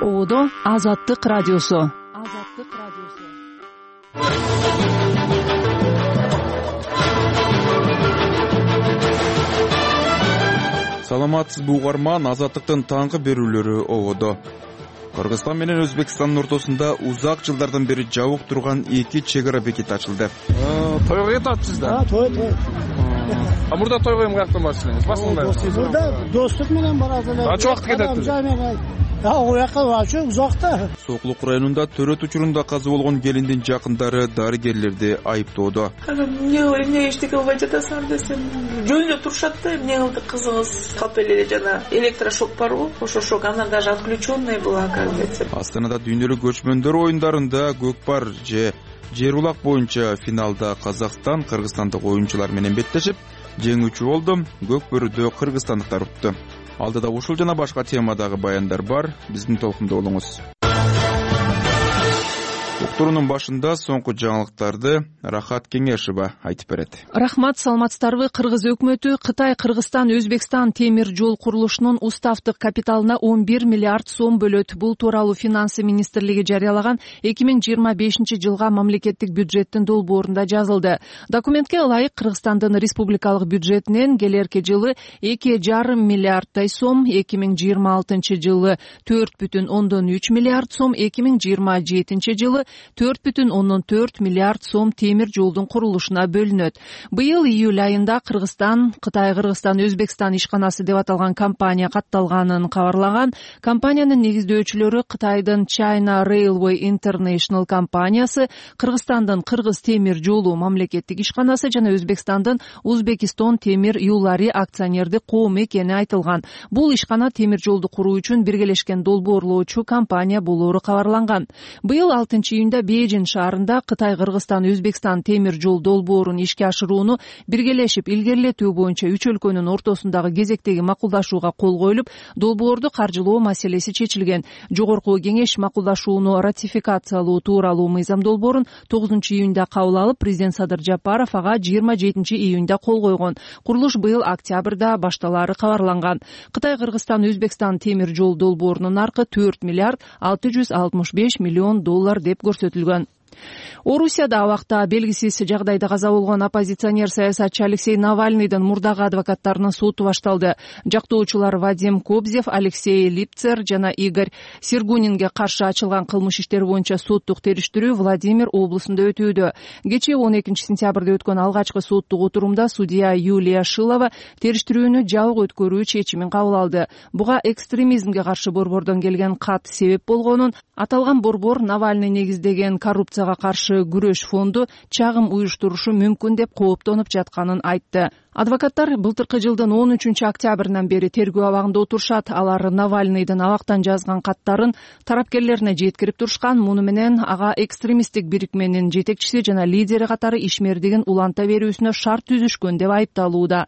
Оодо Азаттык радиосу. Саламатсызбы угарман, Азаттыктын таңкы берүүлөрү Оодо. Кыргызстан менен Өзбекстандын ортосунда узак жылдардан бери жабык турган эки чек ара бекети ачылды. Тойго кетатсыз да? Той. Мурда тойго эми каяктан барасыз? Мурда достук менен барат эле. Канча убакыт кетет? Ояка узакта. Сооклук районунда төрөт учурунда каза болгон келиндин жакындары дарыгерлерди айыптоодо. Эмне эчтеке болбой жатасың десем, жөн эле турушат да, эмне кылды кызыңыз калп эле жана электрошок барбы? Ошо шок, анан даже отключенный была, оказывается. Астанада дүйнөлүк көчмөндөр оюндарында көкпар же жер улак боюнча финалда Казакстан кыргызстандык оюнчулар менен беттешип, жеңүүчү болду. Көкпөрдө кыргызстандыктар утту. Алдыда ушул жана башка темадагы баяндар бар. Биздин толкунда болуңуз. Уктуруунун башында соңку жаңылыктарды Рахат Кеңешова айтып берет. Рахмат, саламатсыздарбы? Кыргыз өкмөтү Кытай, Кыргызстан, Өзбекстан темир жол курулушунун уставдык капиталына 11 миллиард сом бөлөт. Бул тууралуу Финансы министрлиги жарыялаган 2025 жылга мамлекеттик бюджеттин долбоорунда жазылды. Документке ылайык Кыргызстандын республикалык бюджетинен келерки жылы 2,5 миллиарддай сом, 2026 жылы 4,3 миллиард сом, 2027 жылы 4,4 миллиард сом темир жолдун курулушуна бөлүнөт. Быйыл июль айында Кыргызстан, Кытай, Кыргызстан, Өзбекстан ишканасы деп аталган компания катталганын кабарлаган. Компаниянын негиздөөчүлөрү Кытайдын China Railway International компаниясы, Кыргызстандын Кыргыз темир жолу мамлекеттик ишканасы жана Өзбекстандын Узбекистон темир юллары акционердик коому экени айтылган. Бул ишкана темир жолду куруу үчүн биргелешкен долбоорлоочу компания болоору кабарланган. Быйыл 6 июнда Бейжин шаарында Кытай, Кыргызстан, Өзбекстан темир жол долбоорун ишке ашырууну биргелешип илгерилетүү боюнча үч өлкөнүн ортосундагы кезектеги макулдашууга кол коюлуп, долбоорду каржылоо маселеси чечилген. Жогорку кеңеш макулдашууну ратификациялоо тууралуу мыйзам долбоорун 9 июнда кабыл алып, президент Садыр Жапаров ага 27 июнда кол койгон. Курулуш быйыл октябрда башталаары кабарланган. Кытай, Кыргызстан, Өзбекстан темир жол долбоорунун наркы 4 миллиард 665 миллион доллар деп көрсөтүлгөн. Орусияда абакта белгисиз жагдайда каза болгон оппозиционер саясатчы Алексей Навальныйдын мурдагы адвокаттарынын соту башталды. Жактоочулар Вадим Кобзев, Алексей Липцер жана Игорь Сергунинге каршы ачылган кылмыш иштери боюнча соттук териштирүү Владимир облусунда өтүүдө. Кечээ 12 сентябрда өткөн алгачкы соттук отурумда судья Юлия Шилова териштирүүнү жабык өткөрүү чечимин кабыл алды. Буга экстремизмге каршы борбордон келген кат себеп болгонун, аталган борбор Навальный негиздеген коррупцияга каршы күрөш фонду чагым уюштурушу мүмкүн деп кооптонуп жатканын айтты. Адвокаттар былтыркы жылдын 13 октябрынан бери тергөө абагында отурушат. Алар Навальныйдын абактан жазган каттарын тарапкерлерине жеткирип турушкан. Муну менен ага экстремисттик бирикменин жетекчиси жана лидери катары ишмердигин уланта берүүсүнө шарт түзүшкөн деп айыпталууда.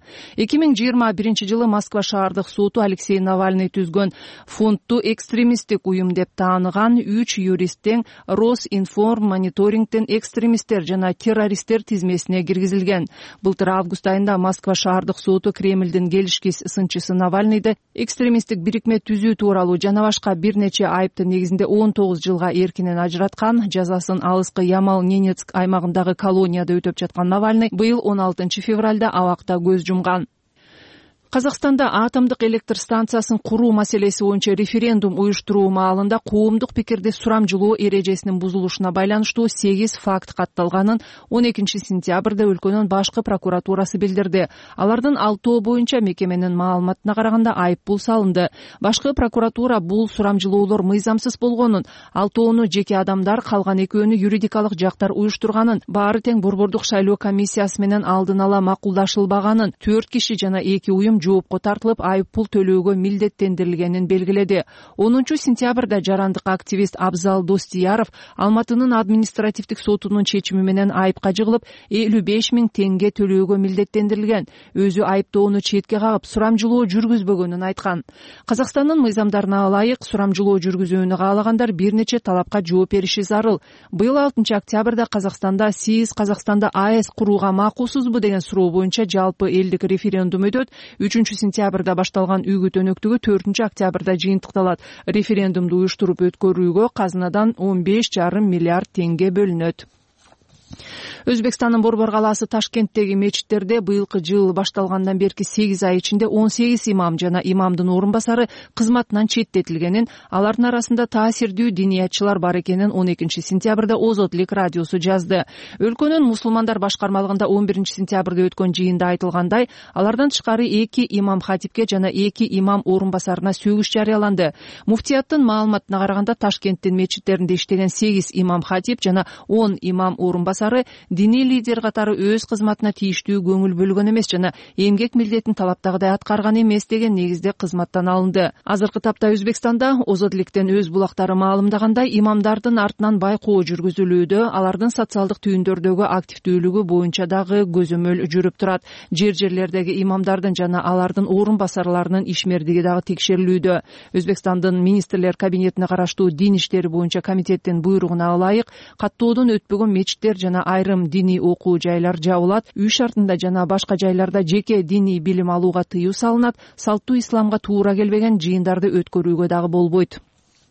2021 жылы Москва шаардык соту Алексей Навальный түзгөн фондду экстремисттик уюм деп тааныган. 3 юристтен Росинформ мониторингтен экстремисттер жана террористтер тизмесине киргизилген. Былтыр август айында Москва шаардык соту Кремлдин келишкис сынчысы Навальныйды экстремисттик бирикме түзүү тууралуу жана башка бир нече айыптын негизинде 19 жылга эркинен ажыраткан. Жазасын алыскы Ямал-Ненецк аймагындагы колонияда өтөп жаткан Навальный быйыл 16 февралда абакта көз жумган. Казакстанда атомдук электр станциясын куруу маселеси боюнча референдум уюштуруу маалында коомдук пикирди сурамжылоо эрежесинин бузулушуна байланыштуу 8 факт катталганын 12 сентябрда өлкөнүн башкы прокуратурасы билдирди. Алардын 6 боюнча мекеменин маалыматына караганда айып пул салынды. Башкы прокуратура бул сурамжылоолор мыйзамсыз болгонун, 6 жеке адамдар, калган 2 юридикалык жактар уюштурганын, баары тең борбордук шайлоо комиссиясы менен алдын ала макулдашылбаганын, 4 киши жана 2 уюм жоопко тартылып айып пул төлөөгө милдеттендирилгенин белгиледи. 10 сентябрда жарандык активист Абзал Достияров Алматынын административдик сотунун чечими менен айыпка жыгылып 55 000 теңге төлөөгө милдеттендирилген. Өзү айыптоону четке кагып, сурамжылоо жүргүзбөгөнүн айткан. Казакстандын мыйзамдарына ылайык сурамжылоо жүргүзүүнү каалагандар бир нече талапка жооп бериши зарыл. Быйыл 6 октябрда Казакстанда сиз Казакстанда АЭС курууга макулсузбу деген суроо боюнча жалпы элдик референдум өтөт. 3-сентябрда башталган үгүт өнөктүгү 4-октябрда жыйынтыкталат. Референдумду уюштуруп өткөрүүгө казынадан 15,5 миллиард теңге бөлүнөт. Өзбекстандын Борбор калаасы Ташкенттеги мечиттерде быйылкы жыл башталгандан берки 8 ай ичинде 18 имам жана имамдын орун басары кызматынан четтетилгенин, алардын арасында таасирдүү диниятчылар бар экенин 12-сентябрда Озодлик радиосу жазды. Өлкөнүн мусулмандар башкармалыгында 11-сентябрда өткөн жыйында айтылгандай, алардан тышкары 2 имам хатипке жана 2 имам орун басарына сөгүш жарыяланды. Муфтияттын маалыматына караганда Ташкенттин мечиттеринде иштеген 8 имам хатип жана 10 имам орун басары диний лидер катары өз кызматына тийиштүү көңүл бөлгөн эмес жана эмгек милдетин талаптагыдай аткарган эмес деген негизде кызматтан алынды. Азыркы тапта Өзбекстанда Озодликтен өз булактары маалымдагандай, имамдардын артынан байкоо жүргүзүлүүдө, алардын социалдык түйүндөрдөгү активдүүлүгү боюнча дагы көзөмөл жүрүп турат. Жерлердеги имамдардын жана алардын орун басарларынын ишмердиги дагы текшерилүүдө. Өзбекстандын министрлер кабинетине караштуу дин иштери боюнча комитеттин буйругуна ылайык, каттоодон өтпөгөн мечиттер жана айрым диний окуу жайлар жабылат, үй шартында жана башка жайларда жеке диний билим алууга тыюу салынат, салттуу исламга туура келбеген жыйындарды өткөрүүгө дагы болбойт.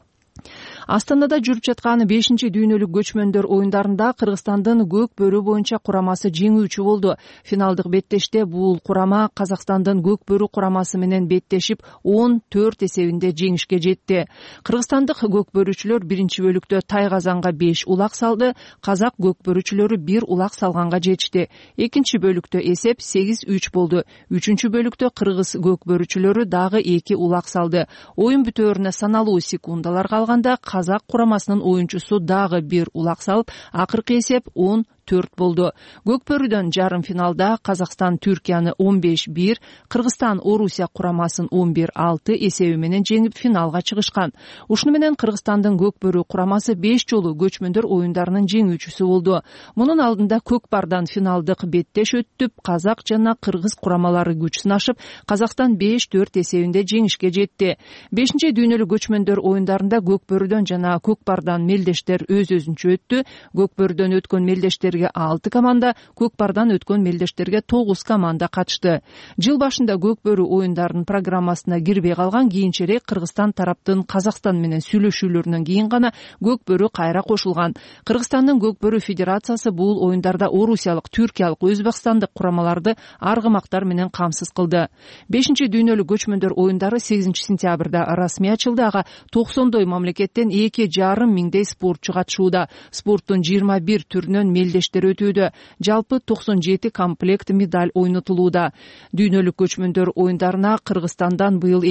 Астанада жүрүп жаткан 5-дүйнөлүк көчмөндөр оюндарында Кыргызстандын көк бөрү боюнча курамасы жеңүүчү болду. Финалдык беттеште бул курама Казакстандын көк бөрү курамасы менен беттешип 14 эсебинде жеңишке жетти. Кыргызстандык көк бөрүчүлөр биринчи бөлүктө Тайгазанга 5 улак салды, казак көк бөрүчүлөрү 1 улак салганга жетишти. Экинчи бөлүктө эсеп 8-3 болду. Үчүнчү бөлүктө кыргыз көк бөрүчүлөрү дагы 2 улак салды. Оюн бүтөөрүнө саналуу секундалар калганда казак курамасынын оюнчусу дагы 1 улак салып, акыркы эсеп 10-4 болду. Көк бөрүдөн жарым финалда Казакстан Түркияны 15-1, Кыргызстан Орусия курамасын 11-6 эсеби менен жеңип финалга чыгышкан. Ушуну менен Кыргызстандын көк бөрү курамасы 5 жолу көчмөндөр оюндарынын жеңүүчүсү болду. Мунун алдында көк бардан финалдык беттеш өттүп, казак жана кыргыз курамалары күч сынашып, Казакстан 5-4 эсебинде жеңишке жетти. 5-дүйнөлүк көчмөндөр оюндарында көк бөрүдөн жана көк бардан мелдештер өз-өзүнчө өттү. Көк бөрүдөн өткөн мелдештерге 6 команда, көк бардан өткөн мелдештерге 9 команда катышты. Жыл башында көк бөрү оюндарынын программасына кирбей калган, кийинчерээк Кыргызстан тараптын Казакстан менен сүйлөшүүлөрүнөн кийин гана көк бөрү кайра кошулган. Кыргызстандын көк бөрү федерациясы бул оюндарда орусиялык, түркиялык, өзбекстандык курамаларды аргымактар менен камсыз кылды. 5-дүйнөлүк көчмөндөр оюндары 8-сентябрда расмий ачылды. Ага 90 мамлекеттен 2,5 миңдей спортчу катышууда. Спорттун 21 түрүнөн мелдештер өтүүдө. Жалпы 97 комплект медаль ойнотулууда. Дүйнөлүк көчмөндөр оюндарына Кыргызстандан быйыл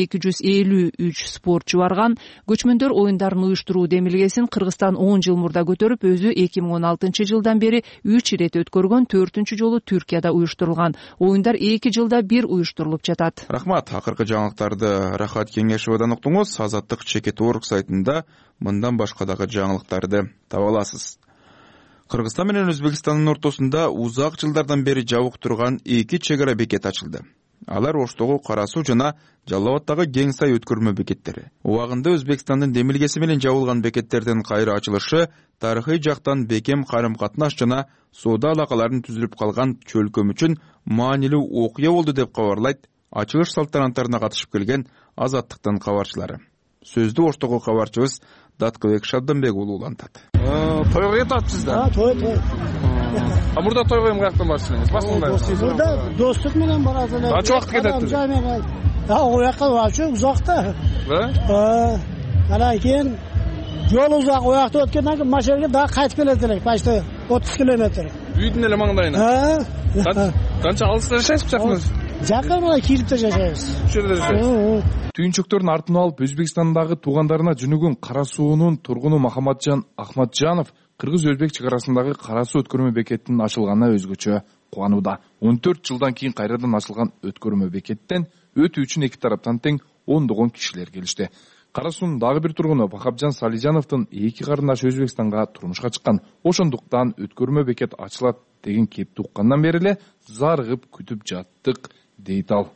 253 спортчу барган. Көчмөндөр оюндарын уюштуруу демилгесин Кыргызстан 10 жыл мурда көтөрүп, өзү 2016 жылдан бери 3 ирет өткөргөн, 4-чү жолу Түркияда уюштурулган. Оюндар 2 жылда бир уюштурулуп жатат. Рахмат. Акыркы жаңылыктарды Рахат Кеңешовадан уктуңуз. Азаттык Чекет.org сайтында мындан башка дагы жаңылыктарды таба аласыз. Кыргызстан менен Өзбекстандын ортосунда узак жылдардан бери жабык турган 2 чек ара бекет ачылды. Алар Оштогу, Кара Суу жана Жалал Абадтагы Кең Сай өткөрмө бекеттери. Убагында Өзбекстандын демилгеси менен жабылган бекеттердин кайра ачылышы тарыхый жактан бекем карым-катнаш жана соода алакаларын түзүлүп калган чөлкөм үчүн маанилүү окуя болду деп кабарлайт ачылыш салтанаттарына катышып келген Азаттыктын кабарчылары. Сөздү Оштогу кабарчыбыз Даткыбек Шабданбек уулу улантат. Тойго кетатсыз да? Той. А мурда тойго эми каяктан барсыңыз? Басында. Мурда достук менен барат эле. Канча убакыт кетет? Ал жака вообще узакта. Анан кийин жол узак, оякта өткөндөн кийин машинаға дагы кайтып келет элек, почти 30 километр. Үйдүн эле маңдайына. Канча алыста жашайсыз жакыныз? Жакын мына Киевде жашайбыз. Ушул жерде жашайсыз. Түйүнчөктөрүн артына алып Өзбекстандагы туугандарына жөнөгөн Кара Суунун тургуну Махаматжан Ахматжанов кыргыз-өзбек чек арасындагы Кара Суу өткөрмө бекетинин ачылганына өзгөчө кубанууда. 14 жылдан кийин кайрадан ачылган өткөрмө бекеттен өтүү үчүн эки тараптан тең 10 кишилер келишти. Кара Суунун дагы бир тургуну Бахапжан Салижановдун эки карындаш Өзбекстанга турмушка чыккан. Ошондуктан өткөрмө бекет ачылат деген кепти уккандан бери эле зарыгып күтүп жаттык дейт ал.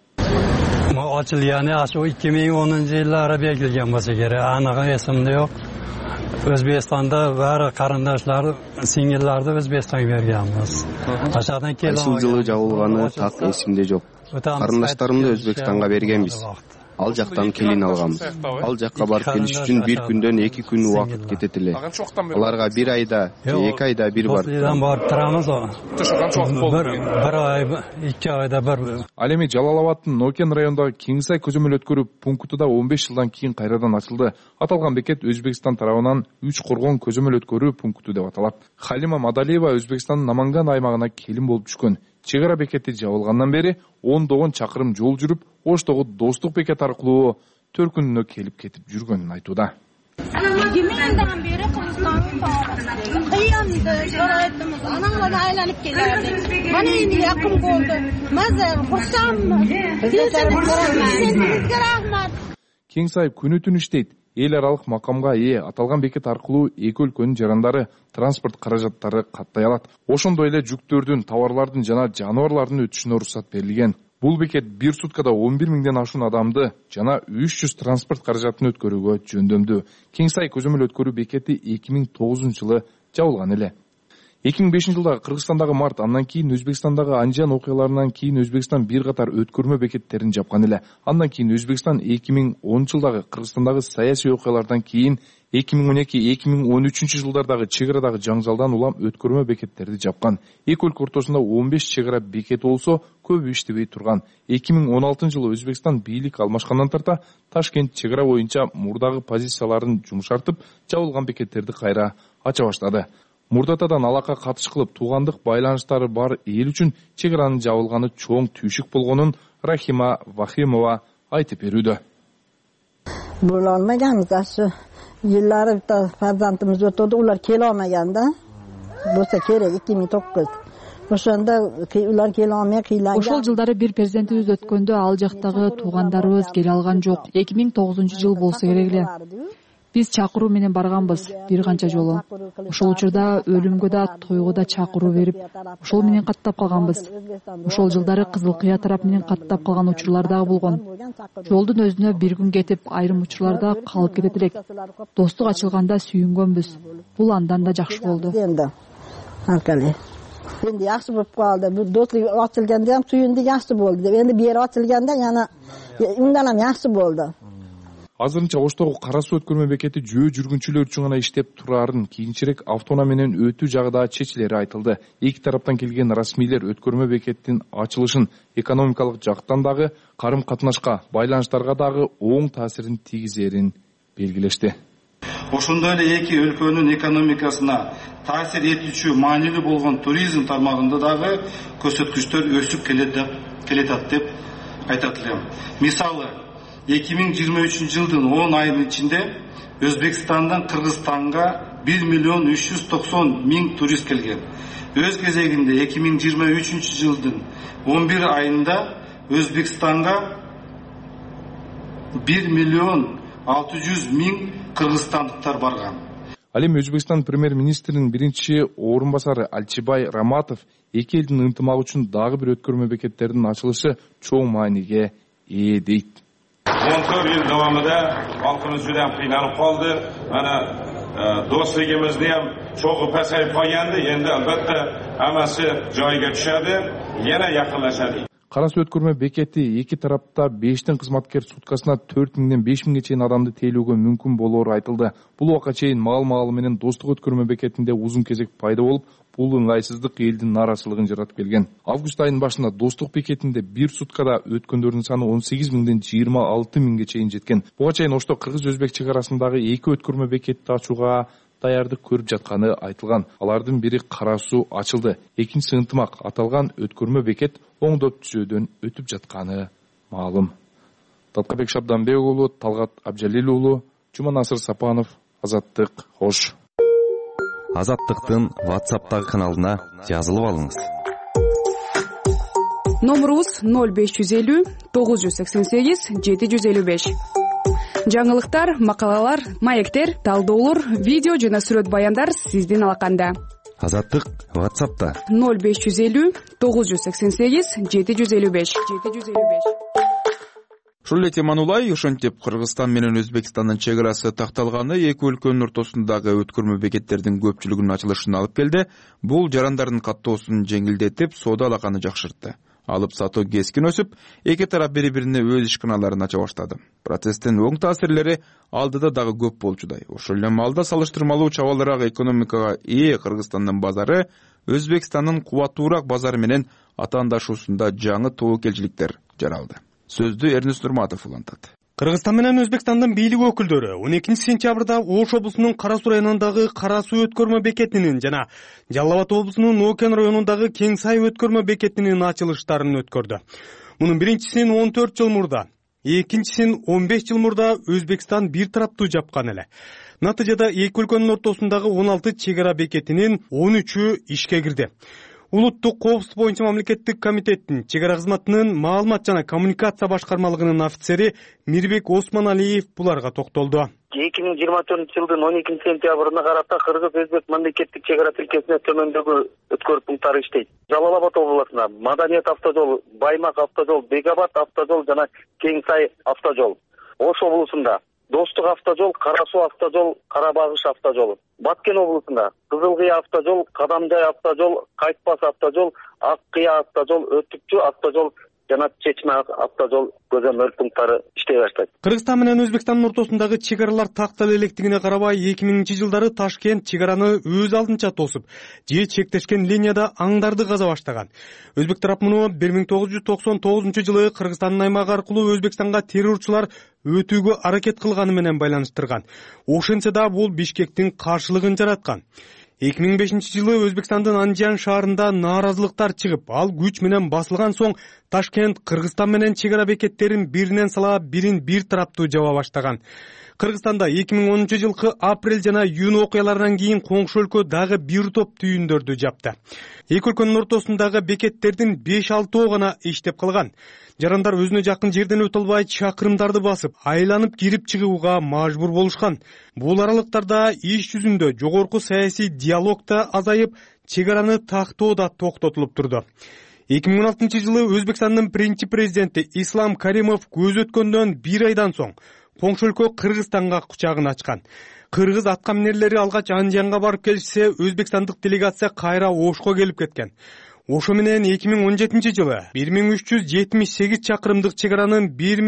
Açılyanı aşı 2010 yıllara bekleyen basa gere. Anağı esimde yok. O'zbekistonda bari qarindoshlar, singillarni O'zbekistonga berganmiz. Aşağıdan kelib. Ayşıl жылы жабылганы так эсимде жок. Карындаштарымды Өзбекстанга бергенбиз. Ал жактан келин алганбыз. Ал жакка барып келиш үчүн бир күндөн 2 күн убакыт кетет эле. Аларга 1 айда, 2 айда бир барып турамыз. Bir ay, 2 ayda bir. Ал эми Жалал-Абадтын Нокен районундагы Кеңсай көзөмөл өткөрүү пункту да 15 жылдан кийин кайрадан ачылды. Аталган бекет Өзбекстан тарабынан 3 коргон көзөмөл өткөрүү пункту деп аталат. Халима Мадалиева Өзбекстандын Наманган аймагына келин болуп түшкөн. Чек ара бекети жабылгандан бери 10 чакырым жол жүрүп, Оштогу Достук бекет аркылуу 4 күнүнө келип кетип жүргөнүн айтууда. Anamdan beri Kırgızstan'ın bağlı. Kıyamdı, şarayetimiz, anamla aylanıp gelirdik. Bana indi yakın oldu. Mazır, kursamı. Sizге rahmat. Кеңсай күнү түн иштейт. Эл аралык макамга ээ аталган бекет аркылуу эки өлкөнүн жарандары транспорт каражаттары каттай алат. Ошондой эле жүктөрдүн, товарлардын жана жаныбарлардын өтүшүнө уруксат берилген. Бул бекет бир суткада 11 миңден ашуун адамды жана 300 транспорт каражатын өткөрүүгө жөндөмдү. Кеңсай көзөмөл өткөрүү бекети 2009-жылы жабылган эле. 2005-жылдагы Кыргызстандагы март, андан кийин Өзбекстандагы Анжан окуяларынан кийин Өзбекстан бир катар өткөрмө бекеттерин жапкан эле. Андан кийин Өзбекстан 2010-жылдагы Кыргызстандагы саясий окуялардан кийин 2012-2013-жылдардагы чек арадагы жаңжалдан улам өткөрмө бекеттерди жапкан. Эки өлкө ортосунда 15 чек ара бекети болсо, көбү иштебей турган. 2016-жылы Өзбекстан бийлик алмашкандан тарта Ташкент чек ара боюнча мурдагы позицияларын жумшартып, жабылган бекеттерди кайра ача баштады. Мурдатадан алака катыш кылып, туугандык байланыштары бар эл үчүн чек аранын жабылганы чоң түйшүк болгонун Рахима Вахимова айтып берүүдө. Бул алмаганбыз ашы. Yılları farzantımız ötürdü, ular kelolmaganda. Bo'lsa kerak 2009. Ошондо ular kelolmay kıylangan. Ошол жылдары бир перзентибиз өткөндө ал жактагы туугандарыбыз келе алган жок. 2009-жыл болсо керек эле. Биз чакыруу менен барганбыз бир канча жолу. Ошол учурда өлүмгө да, тойго да чакыруу берип, ошол менен каттап калганбыз. Ошол жылдары Кызыл Кыя тарап менен каттап калган учурлар дагы болгон. Жолдун өзүнө бир күн кетип, айрым учурларда калып кетет элек. Достук ачылганда сүйүнгөнбүз. Бул андан да жакшы болду. Endi yaxshi bo'lib qoldi. Bu do'stlik ochilganda ham suyundi, yaxshi bo'ldi deb. Endi bu yer ochilganda yana undan ham yaxshi bo'ldi. Азырынча Оштогу кара суу өткөрмө бекети жөө жүргүнчүлөр үчүн гана иштеп турарын, кийинчерээк автоунаа менен өтүү жагы да чечилери айтылды. Эки тараптан келген расмийлер өткөрмө бекеттин ачылышын экономикалык жактан дагы, карым катнашка, байланыштарга дагы оң таасирин тийгизерин белгилешти. Ошондой эле эки өлкөнүн экономикасына таасир этүүчү маанилүү болгон туризм тармагында дагы көрсөткүчтөр өсүп келетат деп айтат элем. Мисалы 2023-жылдын 10 айынын ичинде Өзбекстандан Кыргызстанга 1.390.000 турист келген. Өз кезегинде 2023-жылдын 11 айында Өзбекстанга 1.600.000 кыргызстандыктар барган. Ал эми Өзбекстан премьер-министринин биринчи орун басары Алчыбай Раматов эки элдин ынтымагы үчүн дагы бир өткөрмө бекеттердин ачылышы чоң мааниге ээ дейт. 14 yıl davamida xalqimiz juda ham qiynalib qoldi. Mana do'stligimizni ham cho'g'i pasayib qolgandi. Endi albatta hammasi joyiga tushadi, yana yaqinlashadi. Кара суу өткөрмө бекети эки тарапта 5 кызматкер суткасына 4 миңден 5 миңге чейин адамды тейлөөгө мүмкүн болоору айтылды. Бул убакка чейин маал менен достук өткөрмө бекетинде узун кезек пайда болуп, бул ыңгайсыздык элдин нааразычылыгын жаратып келген. Август айынын башында достук бекетинде бир суткада өткөндөрдүн саны 18 миңден 26 миңге чейин жеткен. Буга чейин Ошто кыргыз-өзбек чек арасындагы эки өткөрмө бекетти ачууга даярдык көрүп жатканы айтылган. Алардын бири Кара суу ачылды. Экинчиси ынтымак. Аталган өткөрмө бекет оңдоп түзөөдөн өтүп жатканы маалым. Талкабек Шабданбек уулу, Талгат Абжалил уулу, Жуманасыр Сапанов, Азаттык, Хош. Азаттыктын WhatsApp'тагы каналына жазылып алыңыз. Номерубуз 0550 988 755. Жаңылыктар, макалалар, маектер, талдоолор, видео жана сүрөт баяндар сиздин алаканда. Азаттык WhatsApp'та 0550 988 755. Ушул эле теманы улай, ошентип Кыргызстан менен Өзбекстандын чек арасы такталганы эки өлкөнүн ортосундагы өткөрмө бекеттердин көпчүлүгүнүн ачылышына алып келди. Бул жарандардын каттоосун жеңилдетип, соода алаканы жакшыртты. Алып сатуу кескин өсүп, эки тарап бири-бирине өз ишканаларын ача баштады. Процесстин оң таасирлери алдыда дагы көп болчудай. Ошол эле маалда салыштырмалуу чабалыраак экономикага ээ Кыргызстандын базары Өзбекстандын кубаттуураак базары менен атаандашуусунда жаңы тобокелчиликтер жаралды. Сөздү Эрнест Нурматов улантат. Кыргызстан менен Өзбекстандын бийлик өкүлдөрү 12 сентябрда Ош облусунун Кара Суу районундагы Кара Суу өткөрмө бекетинин жана Жалал Абад облусунун Нокен районундагы Кең Сай өткөрмө бекетинин ачылыштарын өткөрдү. Мунун биринчисин 14 жыл мурда, экинчисин 15 жыл мурда Өзбекстан бир тараптуу жапкан эле. Натыйжада эки өлкөнүн ортосундагы 16 чек ара бекетинин 13-ү ишке кирди. Улуттук коопсуздук боюнча мамлекеттик комитеттин чек ара кызматынын маалымат жана коммуникация башкармалыгынын офицери Мирбек Осмоналиев буларга токтолду. 2024-жылдын 12 сентябрына карата Кыргыз-Өзбек мамлекеттик чек ара тилкесине төмөндөгү өткөрүү пункттары иштейт. Жалал Абад областында Маданият автожол, Баймак автожол, Бегабад автожол жана Кең Сай автожол. Ош облусунда Достук автожол, Кара Суу автожол, Карабагыш автожолу. Баткен облусунда Кызылкыя автожол, Кадамжай автожол, Кайтпас автожол, Ак Кыя автожол, Өтүкчү автожол жана Чечме автожол көзөмөл пункттары иштей баштайт. Кыргызстан менен Өзбекстандын ортосундагы чек аралар тактала электигине карабай 2000-жылдары Ташкент чек араны өз алдынча тосуп, же чектешкен линияда аңдарды каза баштаган. Өзбек тарап муну 1999-жылы Кыргызстандын аймагы аркылуу Өзбекстанга террорчулар өтүүгө аракет кылганы менен байланыштырган. Ошентсе да бул Бишкектин каршылыгын жараткан. 2005-жылы Өзбекстандын Анжан шаарында нааразылыктар чыгып, ал күч менен басылган соң Ташкент Кыргызстан менен чек ара бекеттерин биринен сала бирин бир тараптуу жаба баштаган. Кыргызстанда 2010-жылкы апрель жана июнь окуяларынан кийин коңшу өлкө дагы бир топ түйүндөрдү жапты. Эки өлкөнүн ортосундагы бекеттердин 5-6 гана иштеп калган. Жарандар өзүнө жакын жерден өтө албай чакырымдарды басып, айланып кирип чыгууга мажбур болушкан. Бул аралыктарда иш жүзүндө жогорку саясий диалог да азайып, чек араны тактоо да токтотулуп турду. 2016-жылы Өзбекстандын биринчи президенти Ислам Каримов көз өткөндөн бир айдан соң коңшу өлкө Кыргызстанга кучагын ачкан. Кыргыз аткаминерлери алгач Анжанга барып келишсе, өзбекстандык делегация кайра Ошко келип кеткен. Ошо менен 2017-жылы 1378 чакырымдык чек аранын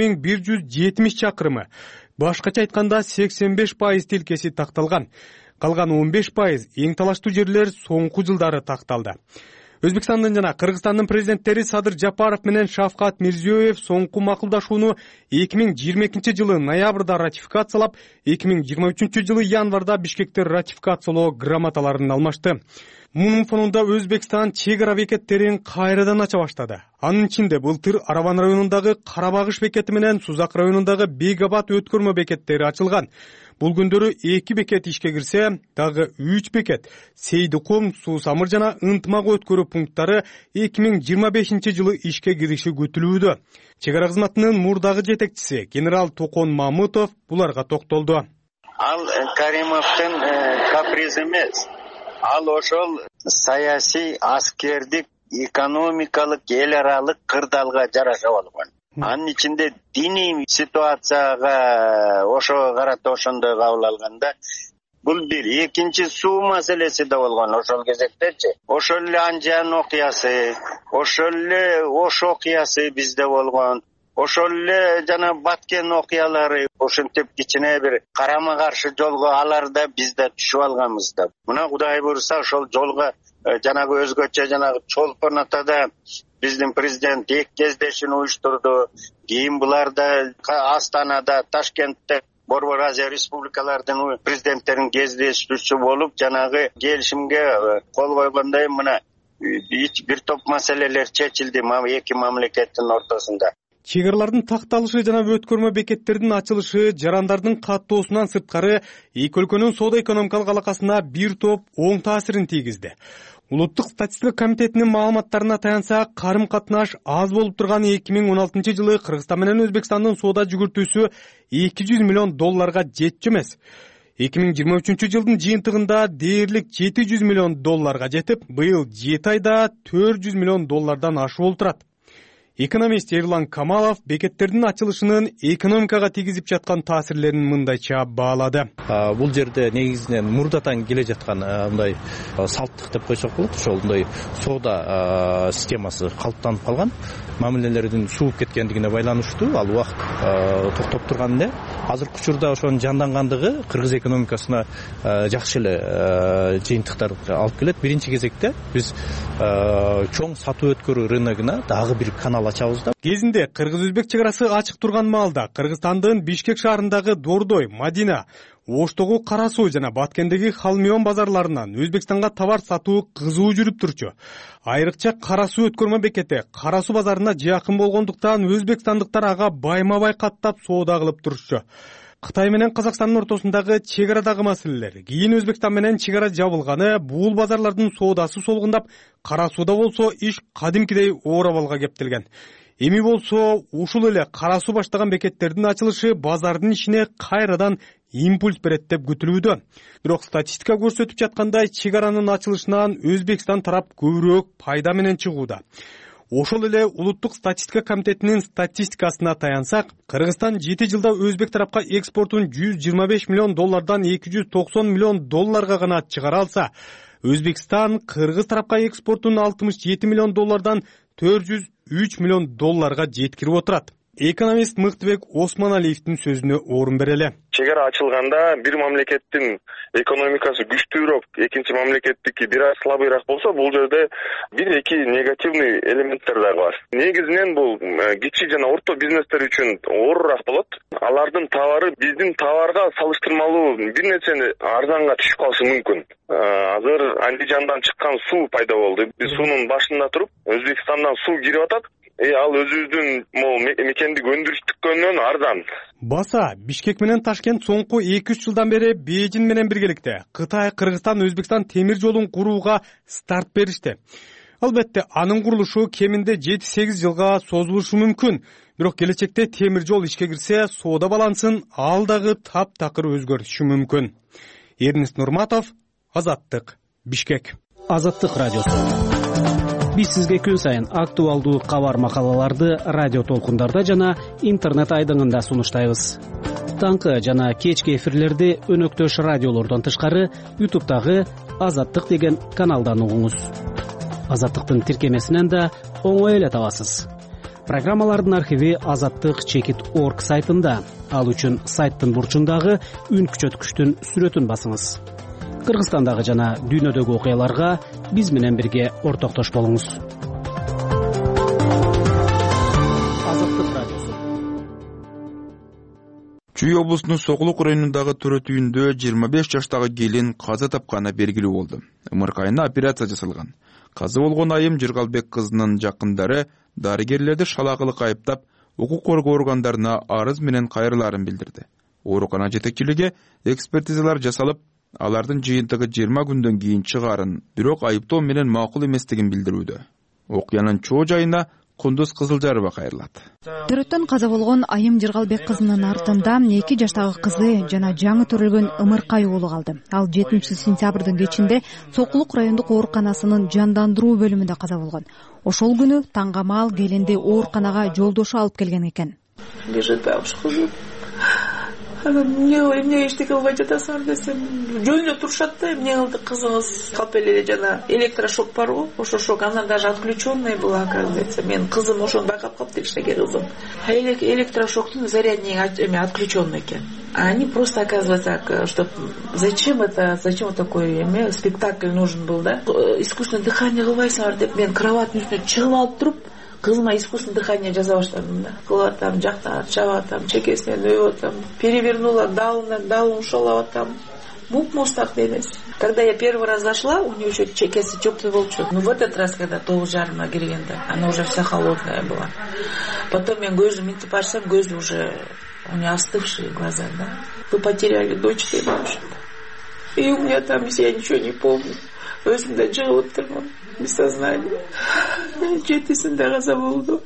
1170 чакырымы, башкача айтканда 85% тилкеси такталган. Калган 15% эң талаштуу жерлер соңку жылдары такталды. Өзбекстандын жана Кыргызстандын президенттери Садыр Жапаров менен Шавкат Мирзиёев соңку макулдашууну 2022-жылы ноябрда ратификациялап, 2023-жылы январда Бишкекте ратификациялоо грамоталарын алмашты. Мунун фонунда Өзбекстан чек ара бекеттерин кайрадан ача баштады. Анын ичинде былтыр Араван районундагы Карабагыш бекети менен Сузак районундагы Бегабад өткөрмө бекеттери ачылган. Бул күндөрү 2 бекет ишке кирсе, дагы 3 бекет Сейдикум, Суу Самыр жана Ынтымак өткөрүү пункттары 2025-жылы ишке кириши күтүлүүдө. Чек ара кызматынын мурдагы жетекчиси генерал Токон Мамытов буларга токтолду. Ал Каримовдун каприз эмес. Ал ошол саясий, аскердик, экономикалык, эл аралык кырдаалга жараша болгон. Анын ичинде диний ситуацияга ошого карата ошондой кабыл алганда бул бир. Экинчи суу маселеси да болгон ошол кезектечи. Ошол эле Анжан окуясы, ошол эле Ош окуясы бизде болгон. Ошол эле жана Баткен окуялары, ошентип кичине бир карама каршы жолго алар да биз да түшүп алганбыз да. Мына Кудай буйруса ошол жолго жанагы өзгөчө жанагы Чолпон атада биздин президент эки кездешин уюштурду. Кийин булар да Астанада, Ташкентте Борбор Азия республикалардын президенттерин кездешүүсү болуп, жанагы келишимге кол койгондой мына бир топ маселелер чечилди эки мамлекеттин ортосунда. Чек аралардын такталышы жана өткөрмө бекеттердин ачылышы жарандардын каттоосунан сырткары эки өлкөнүн соода экономикалык алакасына бир топ оң таасирин тийгизди. Улуттук статистика комитетинин маалыматтарына таянсак, карым-катнаш аз болуп турган 2016-жылы Кыргызстан менен Өзбекстандын соода жүгүртүүсү $200 миллион жетчү эмес. 2023-жылдын жыйынтыгында дээрлик $700 миллион жетип, быйыл 7 айда $400 миллион ашып олтурат. Экономист Ерлан Камалов бекеттердин ачылышынын экономикага тийгизип жаткан таасирлерин мындайча баалады. Бул жерде негизинен мурдатан келе жаткан мындай салттык деп койсок болот. Ошол мындай соода системасы калыптанып калган. Мамилелердин сууп кеткендигине байланыштуу ал убакыт токтоп турган эле. Азыркы учурда ошонун жандангандыгы кыргыз экономикасына жакшы эле жыйынтыктар алып келет. Биринчи кезекте биз чоң сатуу өткөрүү рыногуна дагы бир канал ачабыз да. Кезинде кыргыз-өзбек чек арасы ачык турган маалда Кыргызстандын Бишкек шаарындагы Дордой, Мадина, Оштогу Кара Суу жана Баткендеги Халмион базарларынан Өзбекстанга товар сатуу кызуу жүрүп турчу. Айрыкча Кара Суу өткөрмө бекети Кара Суу базарына жакын болгондуктан өзбекстандыктар ага байма-бай каттап соода кылып турчу. Кытай менен Казакстандын ортосундагы чек арадагы маселелер, кийин Өзбекстан менен чек ара жабылганы, бул базарлардын соодасы солгундап, Кара Сууда болсо иш кадимкидей оор абалга кептелген. Эми болсо ушул эле Кара Суу баштаган бекеттердин ачылышы базардын ишине кайрадан импульс берет деп күтүлүүдө. Бирок статистика көрсөтүп жаткандай, чек аранын ачылышынан Өзбекстан тарап көбүрөөк пайда менен чыгууда. Ошол эле Улуттук статистика комитетинин статистикасына таянсак, Кыргызстан 7 жылда Өзбек тарапка экспортун $125 миллион $290 миллион гана чыгара алса, Өзбекстан Кыргыз тарапка экспортун $67 миллион $403 миллион жеткирип отурат. Экономист Мыктыбек Осмоналиевдин сөзүнө орун берели. Чек ара ачылганда бир мамлекеттин экономикасы күчтүүрөөк, экинчи мамлекеттики бир аз слабыйраак болсо, бул жерде бир-эки негативный элементтер дагы бар. Негизинен бул кичи жана орто бизнестер үчүн оорураак болот. Алардын товары биздин товарга салыштырмалуу бир нерсени арзанга түшүп калышы мүмкүн. Азыр Андижандан чыккан суу пайда болду. Биз суунун башында туруп, Өзбекстандан суу кирип атат. Ал өзүбүздүн мекендик өндүрүштүккөнөн арзан. Баса, Бишкек менен Ташкент соңку 2-3 жылдан бери Бейжин менен биргеликте Кытай, Кыргызстан, Өзбекстан темир жолун курууга старт беришти. Албетте, анын курулушу кеминде 7-8 жылга созулушу мүмкүн. Бирок келечекте темир жол ишке кирсе, соода балансын ал дагы таптакыр өзгөрүшү мүмкүн. Эрнест Нурматов, Азаттык, Бишкек. Азаттык радиосу. Биз сизге күн сайын актуалдуу кабар макалаларды радио толкундарда жана интернет айдыңында сунуштайбыз. Таңкы жана кечки эфирлерди өнөктөш радиолордон тышкары YouTube'дагы Азаттык деген каналдан угуңуз. Азаттыктын тиркемесинен да оңой эле табасыз. Программалардын архиви azattik.org сайтында. Ал үчүн сайттын бурчундагы үн күчөткүчтүн сүрөтүн басыңыз. Кыргызстандагы жана дүйнөдөгү окуяларга биз менен бирге ортоктош болуңуз. Азаттык радиосу. Чүй облусунун Сокулук районундагы төрөт үйүндө 25 жаштагы келин каза тапканы белгилүү болду. Ымыркайына операция жасалган. Каза болгон Айым Жыргалбек кызынын жакындары дарыгерлерди шалакылык айыптап, укук коргоо органдарына арыз менен кайрыларын билдирди. Оорукана жетекчилиги экспертизалар жасалып, алардын жыйынтыгы 20 күндөн кийин чыгарын, бирок айыптоо менен макул эместигин билдирүүдө. Окуянын чоо жайына Кундуз Кызылжарова кайрылат. Төрөттөн каза болгон Айым Жыргалбек кызынын артында 2 жаштагы кызы жана жаңы төрөлгөн Ымыркай уулу калды. Ал 7-сентябрдын кечинде Сокулук райондук ооруканасынын жандандыруу бөлүмүндө каза болгон. Ошол күнү таңга маал келинди ооруканага жолдошу алып келген экен. Лежит бабушка. Она мне эчтеке кылбай жатасың десем, жөнүнө турушат да, эмне кылды кызыңыз калп эле жана электрошок барбы? Ошо шок, она даже отключенная была, оказывается. Мен кызым ошону байкап калыптыр, кичинекей кызым. Электрошоктун зарядный отключенный экен. А они просто, оказывается, что зачем вот такой спектакль нужен был, да? Искусственное дыхание кылбайсыңар деп мен кроваттын үстүнө чыгып алып туруп, кызыма искусственное дыхание жасап баштадым да. Кылып атам, жактан чабып атам, чекесинен өбүп атам, перевернула, далын ушалап атам. Муп-мустак денес. Когда я первый раз зашла, у нее еще чекеси теплый волчок. Но в этот раз, когда 9:30 киргенде, она уже вся холодная была. Потом я көзүм мынтип ачсам, көзү уже у нее остывшие глаза, да. Вы потеряли дочь, и у меня там, я ничего не помню. Өзүмдө жыгып отурмун, без сознания. Жетисинде каза болду.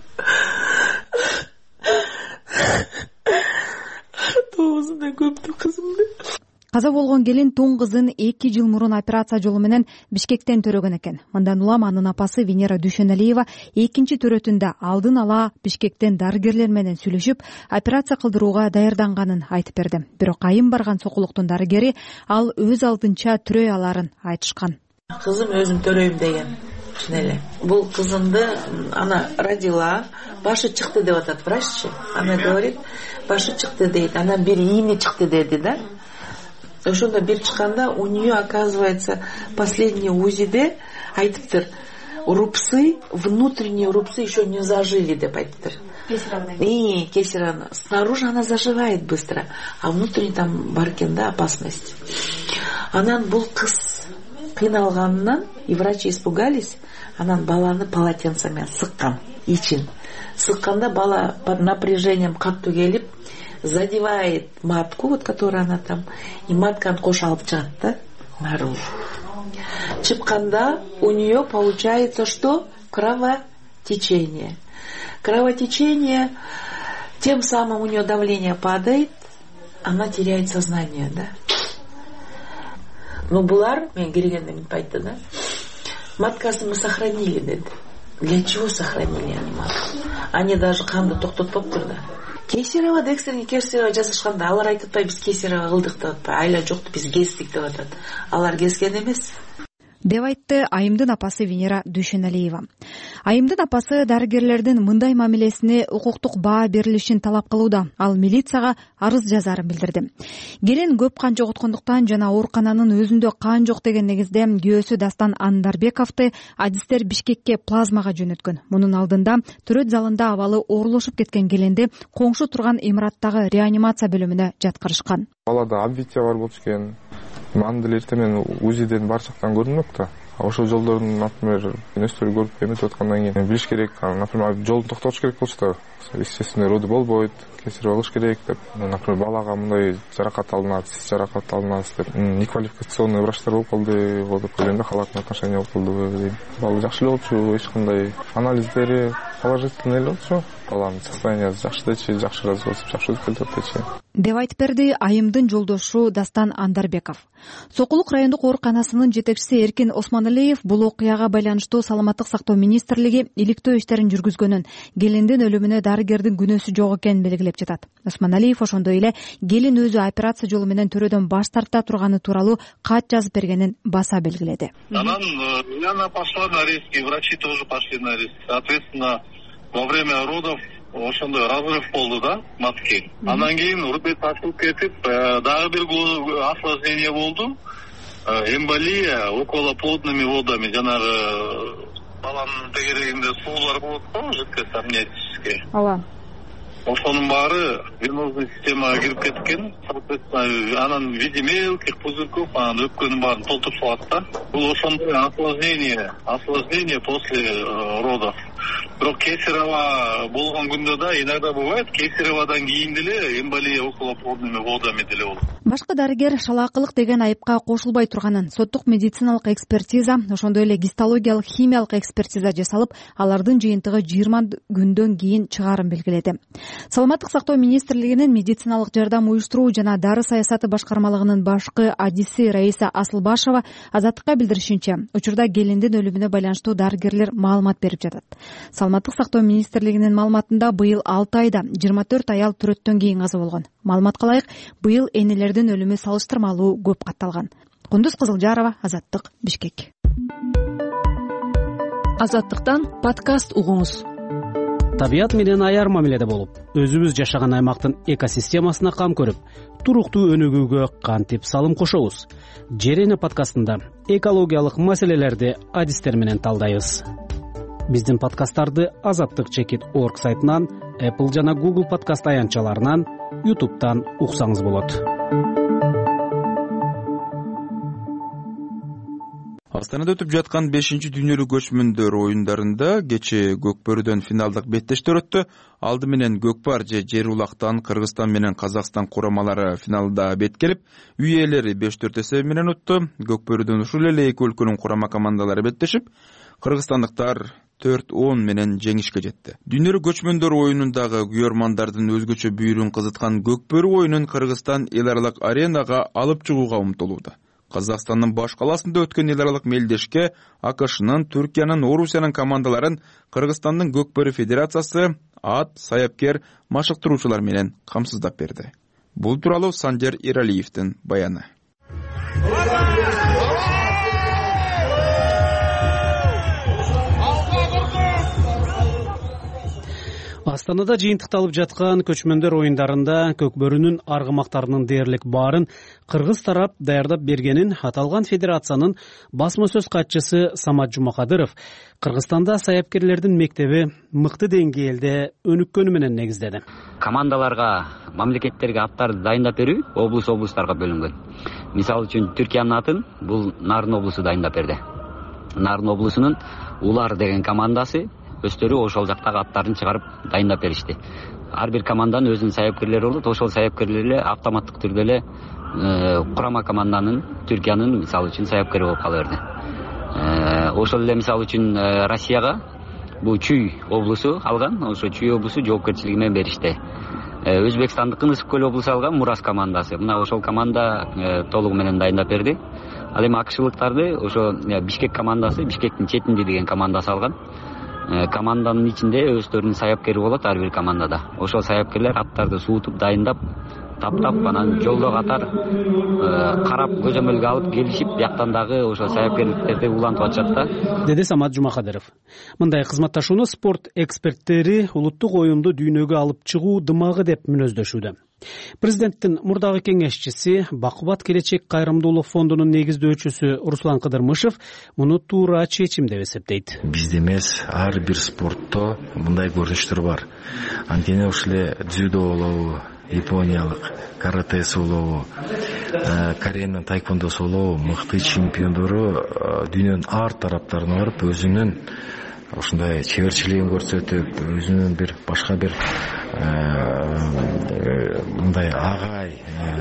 9-unda көптү кызымды. Каза болгон келин тоң кызын 2 жыл мурун операция жолу менен Бишкектен төрөгөн экен. Мындан улам анын апасы Венера Дүйшөналиева экинчи төрөтүндө алдын ала Бишкектен дарыгерлер менен сүйлөшүп, операция кылдырууга даярданганын айтып берди. Бирок айым барган сокулуктун дарыгери ал өз алдынча төрөй аларын айтышкан. Кызым өзүм төрөйм деген. Бул кызымды она родила, башы чыкты деп атат враччы. Она говорит, башы чыкты дейт. Она бир ийни чыкты деди, да? Ошондо бир чыкканда у нее, оказывается, последние УЗИде айтыптыр. Рубцы, внутренние рубцы еще не зажили деп айтыптыр. Кесарево. Снаружи она заживает быстро, а внутренне там бар экен да опасность. Анан бул кыз кыйналганынан, и врачи испугались, анан баланы полотенцами сыккан, ичин. Сыкканда бала под напряжением каттуу келип, задевает матку, вот которая она там, и матканы кош алып чыгат да наружу. Чыкканда у нее получается что? Кровотечение. Кровотечение, тем самым у нее давление падает, она теряет сознание, да. Но булар, мен келгенде мынтип айтты да, маткасын мы сохранили деди. Для чего сохранили они матку? Они даже канды токтотпоптур да. Кесарево, Декстерге Кесарево жасашканда алар айтып атпайбы, биз Кесарево кылдык деп атпайбы, айла жок, биз кестик деп атат. Алар kesкен эмес деп айтты айымдын апасы Венера Дүйшөналиева. Айымдын апасы дарыгерлердин мындай мамилесине укуктук баа берилишин талап кылууда. Ал милицияга арыз жазаарын билдирди. Келин көп кан жоготкондуктан жана оорукананын өзүндө кан жок деген негизде күйөөсү Дастан Андарбековду адистер Бишкекке плазмага жөнөткөн. Мунун алдында төрөт залында абалы оорлошуп кеткен келинди коңшу турган имараттагы реанимация бөлүмүнө жаткырышкан. Балада обвития бар болчу экен. Анын деле эртемен УЗИден бар жактан көрүнмөк да. Ошол жолдордун, например, нөстөрү көрүп эметип аткандан кийин билиш керек, например, жолду токтотуш керек болчу да. Естественно, роды болбойт, кесарево кылыш керек деп. Например, балага мындай жаракат алынат, сиз жаракат алынасыз деп. Неквалификационный врачтар болуп калды, деп көргөндө халаттын отношения болуп калды. Бала жакшы эле болчу, эч кандай анализдери положительный эле болчу. Баланын состояниясы жакшы дечи, жакшы развиваться, жакшы өтүп келатат деп айтып берди айымдын жолдошу Дастан Андарбеков. Сокулук райондук ооруканасынын жетекчиси Эркин Осмоналиев бул окуяга байланыштуу Саламаттык сактоо министрлиги иликтөө иштерин жүргүзгөнүн, келиндин өлүмүнө дарыгердин күнөөсү жок экенин белгилеп жатат. Осмоналиев ошондой эле келин өзү операция жолу менен төрөдөн баш тарта турганы тууралуу кат жазып бергенин баса белгиледи. Анан она пошла на риски, врачи тоже пошли на риски. Соответственно, во время родов ошондой разрыв болду да матки. Андан кийин урбет ачылып кетип, дагы бир осложнение болду. Эмболия околоплодными водами, жанагы баланын тегерегинде суулар болот го, жидкость амниотический. Ооба. Ошонун баары венозный системага кирип кеткен. Соответственно, анан в виде мелких пузырьков, анан өпкөнүн баарын толтуруп салат да. Бул ошондой осложнение после родов. Бирок кесарево болгон күндө да иногда бывает, кесареводан кийин деле эмболия околоплодными водами деле болот. Башкы дарыгер шалаакылык деген айыпка кошулбай турганын, соттук медициналык экспертиза, ошондой эле гистологиялык химиялык экспертиза жасалып, алардын жыйынтыгы 20 күндөн кийин чыгаарын белгиледи. Саламаттык сактоо министрлигинин медициналык жардам уюштуруу жана дары саясаты башкармалыгынын башкы адиси Раиса Асылбашева Азаттыкка билдиришинче, учурда келиндин өлүмүнө байланыштуу дарыгерлер маалымат берип жатат. Саламаттык сактоо министрлигинин маалыматында быйыл 6 айда 24 аял төрөттөн кийин каза болгон. Маалыматка ылайык, быйыл энелердин өлүмү салыштырмалуу көп катталган. Кундуз Кызылжарова, Азаттык, Бишкек. Азаттыктан подкаст угуңуз. Табият менен аяр мамиледе болуп, өзүбүз жашаган аймактын экосистемасына кам көрүп, туруктуу өнүгүүгө кантип салым кошобуз? Жер эне подкастында экологиялык маселелерди адистер менен талдайбыз. Биздин подкасттарды azattik.org сайтынан, Apple жана Google подкаст аянтчаларынан, YouTube'тан уксаңыз болот. Астанада өтүп жаткан 5-чи дүйнөлүк көчмөндөр оюндарында кечээ Көкбөрүдөн финалдык беттештер өттү. Алды менен Көкпар же Жер улактан Кыргызстан менен Казакстан курамалары финалда бет келип, үй ээлери 5-4 эсеби менен өттү. Көкбөрүдөн ушул эле эки өлкөнүн курама командалары беттешип, кыргызстандыктар 4-10 менен жеңишке жетти. Дүйнөлүк көчмөндөр оюнундагы күйөрмандардын өзгөчө бүйүрүн кызыткан Көкбөрү оюнун Кыргызстан эл аралык аренага алып чыгууга умтулууда. Казакстандын баш каласында өткөн эл аралык мелдешке АКШнын, Түркиянын, Орусиянын командаларын Кыргызстандын Көкбөрү федерациясы ат, саяпкер, машыктыруучулар менен камсыздап берди. Бул тууралуу Санжар Эралиевдин баяны. Астанада жыйынтыкталып жаткан көчмөндөр оюндарында Көкбөрүнүн аргымактарынын дээрлик баарын кыргыз тарап даярдап бергенин аталган федерациянын басма сөз катчысы Самат Жумакадыров Кыргызстанда саяпкерлердин мектеби мыкты деңгээлде өнүккөнү менен негиздеди. Командаларга, мамлекеттерге аттарды дайындап берүү облустарга бөлүнгөн. Мисалы үчүн Түркиянын атын бул Нарын облусу дайындап берди. Нарын облусунун Улар деген командасы өздөрү ошол жактагы аттарын чыгарып дайындап беришти. Ар бир команданын өзүнүн саяпкерлери болот. Ошол саяпкерлер эле автоматтык түрдө эле курама команданын, Түркиянын мисалы үчүн саяпкери болуп кала берди. Ошол эле мисалы үчүн Россияга бул Чүй облусу алган. Ошо Чүй облусу жоопкерчилиги менен беришти. Өзбекстандыкын Ысык көл облусу алган Мурас командасы. Мына ошол команда толугу менен дайындап берди. Ал эми акшылыктарды ошо Бишкек командасы, Бишкектин четинди деген командасы алган. Команданын ичинде өздөрүнүн саяпкери болот ар бир командада. Ошол саяпкерлер аттарды суутуп, дайындап, таптап, анан жолдо катар карап, көзөмөлгө алып келишип, бияктан дагы ошол саяпкерликтерди улантып атышат да, деди Самат Жумакадыров. Мындай кызматташууну спорт эксперттери улуттук оюнду дүйнөгө алып чыгуу дымагы деп мүнөздөшүүдө. Президенттин мурдагы кеңешчиси Бакубат келечек кайрымдуулук фондунун негиздөөчүсү Руслан Кыдырмышев муну туура чечим деп эсептейт. Бизде эмес, ар бир спортто мындай көрүнүштөр бар. Анткени ошол эле дзюдо болобу, япониялык каратэси болобу, Кореянын тайквондосу болобу, мыкты чемпиондору дүйнөнүн ар тараптарына барып өзүнүн ушундай чеберчилигин көрсөтүп, өзүнүн бир башка бир мындай агай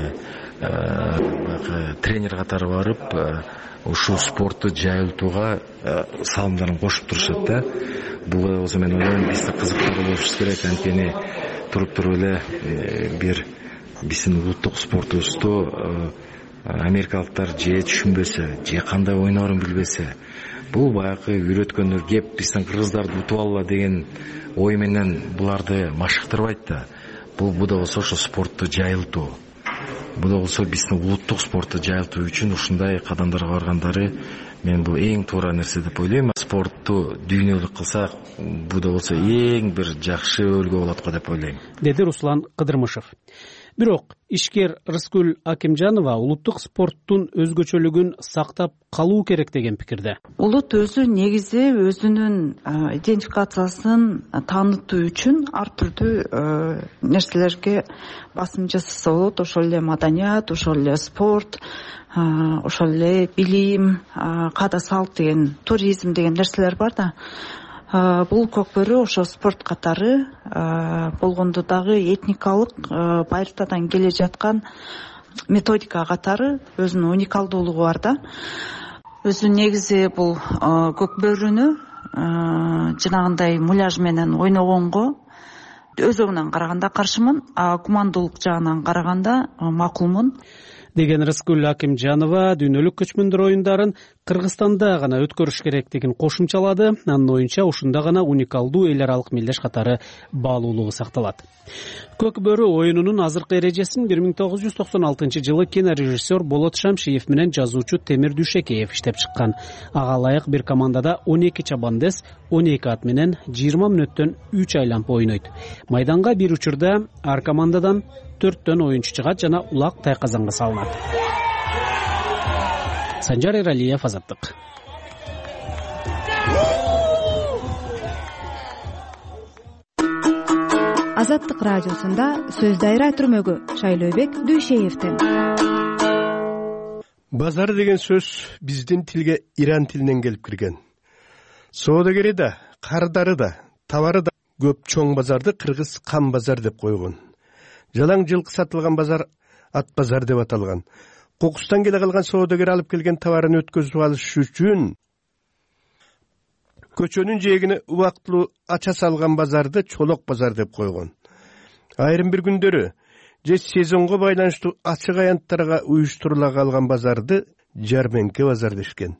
тренер катары барып ушул спортту жайылтууга салымдарын кошуп турушат да. Буга болсо мен ойлойм, биз да кызыктуу болушубуз керек. Анткени туруп эле бир биздин улуттук спортубузду америкалыктар же түшүнбөсө, же кандай ойноорун билбесе, бул баягы үйрөткөндөр кеп биздин кыргыздарды утуп алалы деген ой менен буларды машыктырбайт да. Бул да болсо ошо спортту жайылтуу. Бул да болсо биздин улуттук спортту жайылтуу үчүн ушундай кадамдарга баргандары мен бул эң туура нерсе деп ойлойм. Спортту дүйнөлүк кылсак, бул да болсо эң бир жакшы өлкө болот го деп ойлойм, деди Руслан Кыдырмышев. Бирок ишкер Рыскүл Акимжанова улуттук спорттун өзгөчөлүгүн сактап калуу керек деген пикирде. Улут өзү негизи өзүнүн идентификациясын таанытуу үчүн ар түрдүү нерселерге басым жасаса болот. Ошол эле маданият, ошол эле спорт, ошол эле билим, каада салт деген, туризм деген нерселер бар да. Бул Көкбөрү ошо спорт катары болгондо дагы этникалык байыртадан келе жаткан методика катары өзүнүн уникалдуулугу бар да. Өзү негизи бул Көкбөрүнү жанагындай муляж менен ойногонго өзөгүнөн караганда каршымын, а кумандуулук жагынан караганда макулмун, деген Рыскүл Акимжанова дүйнөлүк көчмөндөр оюндарын Кыргызстанда гана өткөрүш керектигин кошумчалады. Анын оюнча ушунда гана уникалдуу эл аралык мелдеш катары баалуулугу сакталат. Көкбөрү оюнунун азыркы эрежесин 1996 жылы кинорежиссер Болот Шамшиев менен жазуучу Темир Дүйшекеев иштеп чыккан. Ага ылайык бир командада 12 чабандес 12 ат менен 20 мүнөттөн 3 айланып ойнойт. Майданга бир учурда ар командадан 4 оюнчу чыгат жана улак тайказанга салынат. Санжар Эралиев, Азаттык. Азаттык радиосунда сөз дайра түрмөгү Шайлообек Дүйшеевден. Базар деген сөз биздин тилге Иран тилинен келип кирген. Соодагери да, кардары да, товары да көп чоң базарды кыргыз кам базар деп койгон. Жалаң жылкы сатылган базар ат базар деп аталган. Кокустан келе калган соодагер алып келген товарын өткөзүп алыш үчүн көчөнүн жээгине убактылуу ача салган базарды чолок базар деп койгон. Айрым бир күндөрү же сезонго байланыштуу ачык аянттарга уюштурула калган базарды жарменке базар дешкен.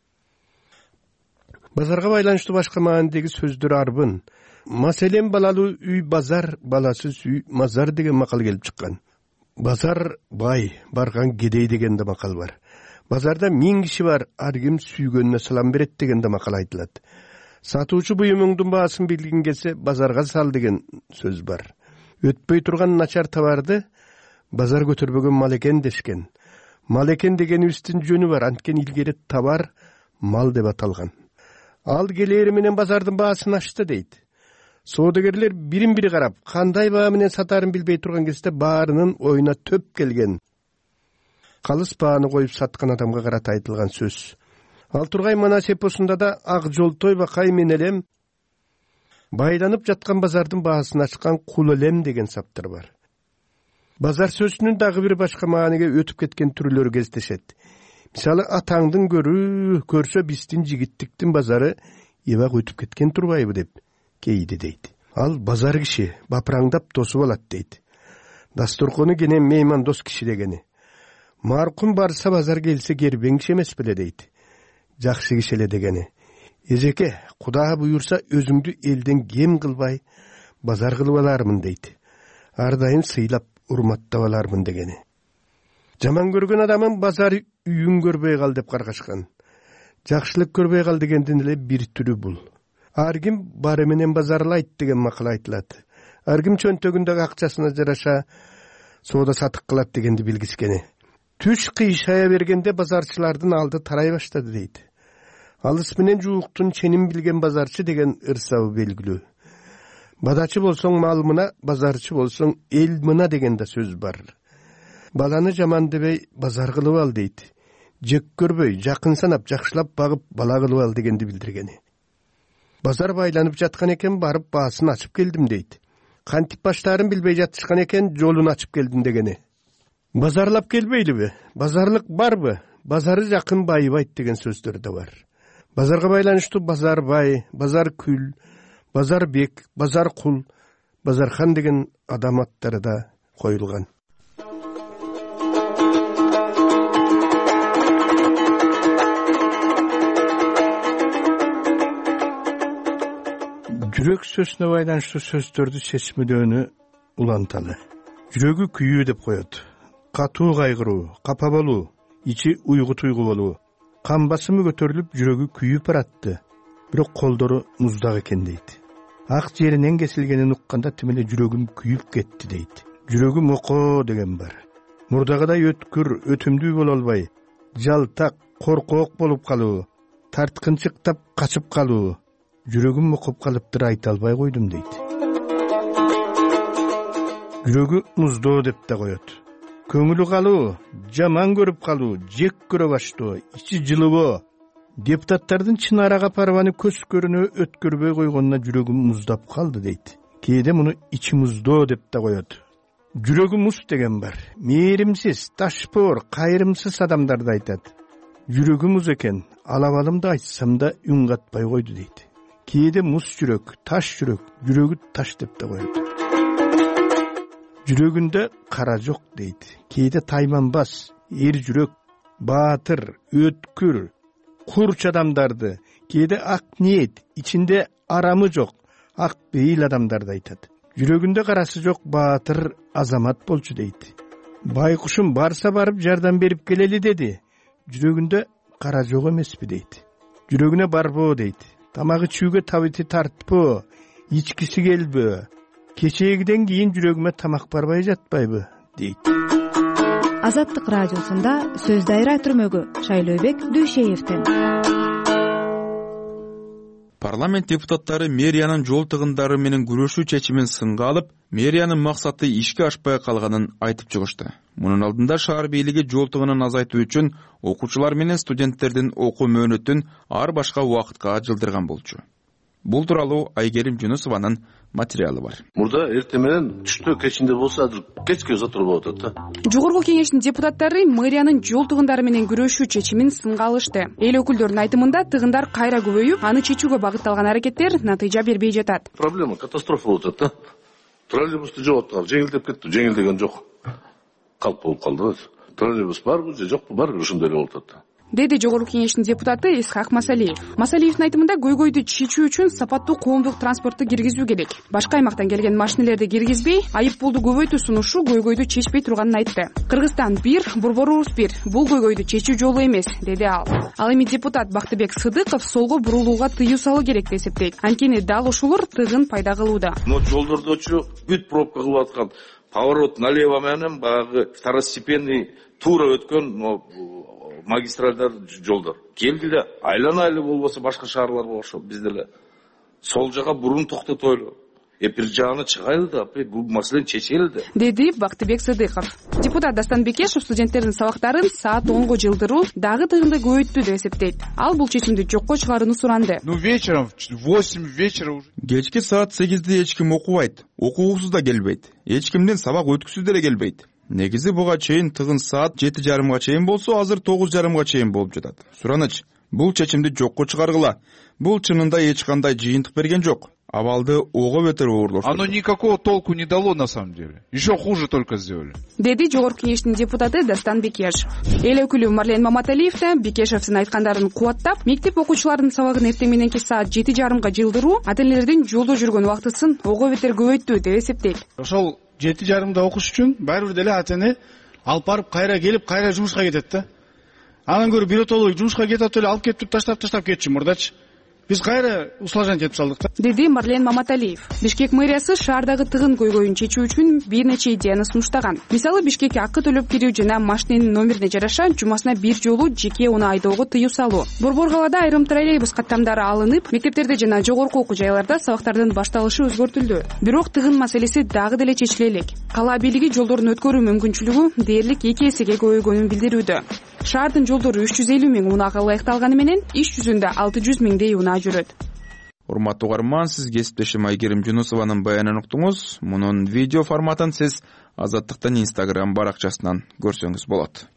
Базарга байланыштуу башка маанидеги сөздөр арбын. Маселен, балалуу үй базар, баласыз үй мазар деген макал келип чыккан. Базар бай, барган кедей деген да макал бар. Базарда 1000 киши бар, ар ким сүйгөнүнө салам берет деген да макал айтылат. Сатуучу буюмуңдун баасын билгин келсе, базарга сал деген сөз бар. Өтпөй турган начар товарды базар көтөрбөгөн мал экен дешкен. Мал экен дегенибиздин жөнү бар, анткени илгери товар мал деп аталган. Ал келери менен базардын баасын ачты дейт. Соодагерлер бирин-бири карап, кандай баа менен сатарын билбей турган кезде баарынын оюна төп келген. Калыс бааны коюп саткан адамга карата айтылган сөз. Ал тургай Манас эпосунда да ак жолтой бакай мен элем байланып жаткан базардын баасын ачкан кул элем деген саптар бар. Базар сөзүнүн дагы бир башка мааниге өтүп кеткен түрлөрү кездешет. Мисалы, атаңдын көрсө биздин жигиттиктин базары эбак өтүп кеткен турбайбы деп кейди дейт. Ал базар киши бапыраңдап досу болот дейт. Дасторкону кенен мейман дос киши дегени. Маркум барса базар келсе кербең киши эмес беле дейт. Жакшы киши эле дегени. Эжеке, Куда буюрса өзүңдү элден кем кылбай базар кылып алармын дейт. Ар дайым сыйлап урматтап алармын дегени. Жаман көргөн адамын базар үйүн көрбөй кал деп каргашкан. Жакшылык көрбөй кал дегендин эле бир түрү бул. Ар ким бары менен базарлайт деген макал айтылат. Ар ким чөнтөгүндөгү акчасына жараша соода сатык кылат дегенди билгискени. Түш кыйшая бергенде базарчылардын алды тарай баштады дейт. Алыс менен жууктун ченин билген базарчы деген ырсабы белгилүү. Бадачы болсоң мал мына, базарчы болсоң эл мына деген да сөз бар. Баланы жаман дебей базар кылып ал дейт. Жек көрбөй, жакын санап, жакшылап багып бала кылып ал дегенди билдиргени. Базар байланып жаткан экен, барып баасын ачып келдим дейт. Кантип баштаарын билбей жатышкан экен, жолун ачып келдим дегени. Базарлап келбейлиби? Базарлык барбы? Базары жакын байыбайт деген сөздөр да бар. Базарга байланыштуу базар бай, базар күл, базар бек, базар кул, базархан деген адам аттары да коюлган. Жүрөк сөзүнө байланыштуу сөздөрдү чечмелөөнү уланталы. Жүрөгү күйүү деп коет. Катуу кайгыруу, капа болуу, ичи уйгу туйгу болуу. Кан басымы көтөрүлүп, жүрөгү күйүп баратты. Бирок колдору муздак экен дейт. Ак жеринен кесилгенин укканда тимеле жүрөгүм күйүп кетти дейт. Жүрөгү мокоо деген бар. Мурдагыдай өткүр, өтүмдүү боло албай, жалтак, коркоок болуп калуу, тарткынчыктап качып калуу. Жүрөгүм мокоп калыптыр, айта албай койдум дейт. Жүрөгү муздоо деп да коет. Көңүлү калуу, жаман көрүп калуу, жек көрө баштоо, ичи жылыбоо. Депутаттардын чын ара капарбаны көз көрүнө өткөрбөй койгонуна жүрөгүм муздап калды дейт. Кээде муну ичи муздоо деп да коет. Жүрөгү муз деген бар. Мээримсиз, ташпоор, кайрымсыз адамдарды айтат. Жүрөгү муз экен, алабалымды айтсам да үн катпай койду дейт. Кээде муз жүрөк, таш жүрөк, жүрөгү таш деп да коет. Жүрөгүндө кара жок дейт. Кээде тайманбас, эр жүрөк, баатыр, өткүр, курч адамдарды, кээде ак ниет, ичинде арамы жок, ак бейил адамдарды айтат. Жүрөгүндө карасы жок баатыр азамат болчу дейт. Байкушум барса барып жардам берип келели деди. Жүрөгүндө кара жок эмеспи дейт. Жүрөгүнө барбоо дейт. Тамагы чүүгө табити тартпоо, ичкиси келбөө. Кечегиден кийин жүрөгүмө тамак барбай жатпайбы дейт. Азаттык радиосунда сөз дайра түрмөгү Шайлообек Дүйшеевден. Парламент депутаттары мэриянын жол тыгындары менен күрөшүү чечимин сынга алып, мэриянын максаты ишке ашпай калганын айтып чыгышты. Мунун алдында шаар бийлиги жол тыгынын азайтуу үчүн окуучулар менен студенттердин окуу мөөнөтүн ар башка убакытка жылдырган болчу. Бул тууралуу Айгерим Жунусованын материалы бар. Мурда эртең менен түштө кечинде болсо азыр кечке отуруп болуп атат да. Жогорку кеңештин депутаттары мэриянын жол тыгындары менен күрөшүү чечимин сынга алышты. Эл өкүлдөрүнүн айтымында тыгындар кайра көбөйүп, аны чечүүгө багытталган аракеттер натыйжа бербей жатат. Проблема, катастрофа болуп атат да. Троллейбусту жоголткан, жеңилдеп кетти, жеңилдеген жок. Калп болуп калды. Троллейбус барбы же жокпу, баары ошондой эле болуп атат. Деди жогорку кеңештин депутаты Исхак Масалиев. Масалиевдин айтымында көйгөйдү чечүү үчүн сапаттуу коомдук транспортту киргизүү керек. Башка аймактан келген машинелерди киргизбей, айып пулду көбөйтүү сунушу көйгөйдү чечпей турганын айтты. Кыргызстан бир, Борбор-Урус бир. Бул көйгөйдү чечүү жолу эмес, деди ал. Ал эми депутат Бактыбек Сыдыков солго бурулууга тыюу салуу керек деп эсептейт. Анткени дал ошолор тыгын пайда кылууда. Жолдордочу бүт пробка кылып аткан поворот налево менен баягы второстепенный туура өткөн магистралдар жолдор келди эле айлана болбосо башка шаарларга окшоп биз деле сол жака бурун токтотойлу, бир жагына чыгайлы да, бул маселени чечели да, деди Бактыбек Сыдыков. Депутат Дастан Бекешев студенттердин сабактарын саат 10го жылдыруу дагы тыгынды көбөйттү деп эсептейт. Ал бул чечимди жокко чыгарууну суранды. Вечером в 8 вечера уже кечки саат 8де эч ким окубайт, окугусуз да келбейт, эч кимден сабак өткүсүз деле келбейт. Негизи буга чейин тыгын саат 7:30га чейин болсо, азыр 9:30га чейин болуп жатат. Сураныч, бул чечимди жокко чыгаргыла. Бул чынында эч кандай жыйынтык берген жок. Абалды ого бетер оорлоштурду. Оно никакого толку не дало на самом деле. Еще хуже только сделали. Деди жогорку кеңештин депутаты Дастан Бекешев. Эл өкүлү Марлен Маматалиев да Бекешевдин айткандарын кубаттап, мектеп окуучуларынын сабагын эртең мененки саат 7:30га жылдыруу ата-энелердин жолдо жүргөн убактысын ого бетер көбөйттү деп эсептейт. Ошол 7:30да окуш үчүн баары бир деле ата-эне алып барып кайра келип, кайра жумушка кетет да. Анан көрүп биротолуу жумушка кетип эле алып кетип таштап кетчү мурдачы. Биз кайра усложнять этип салдык да, деди Марлен Маматалиев. Бишкек мэриясы шаардагы тыгын көйгөйүн чечүү үчүн бир нече идеяны сунуштаган. Мисалы, Бишкекке акы төлөп кирүү жана машиненин номерине жараша жумасына бир жолу жеке унаа айдоого тыюу салуу. Борбор калаада айрым троллейбус каттамдары алынып, мектептерде жана жогорку окуу жайларда сабактардын башталышы өзгөртүлдү. Бирок тыгын маселеси дагы деле чечиле элек. Кала бийлиги жолдордун өткөрүү мүмкүнчүлүгү дээрлик 2 эсеге көбөйгөнүн билдирүүдө. Шаардын жолдору 350 миң унаага ылайыкталганы менен иш жүзүндө 600 миңдей унаа жүрөт. Урматтуу угарман, сиз кесиптешим Айгерим Жунусованын баянын уктуңуз. Мунун видео форматын сиз Азаттыктын Instagram баракчасынан көрсөңүз болот.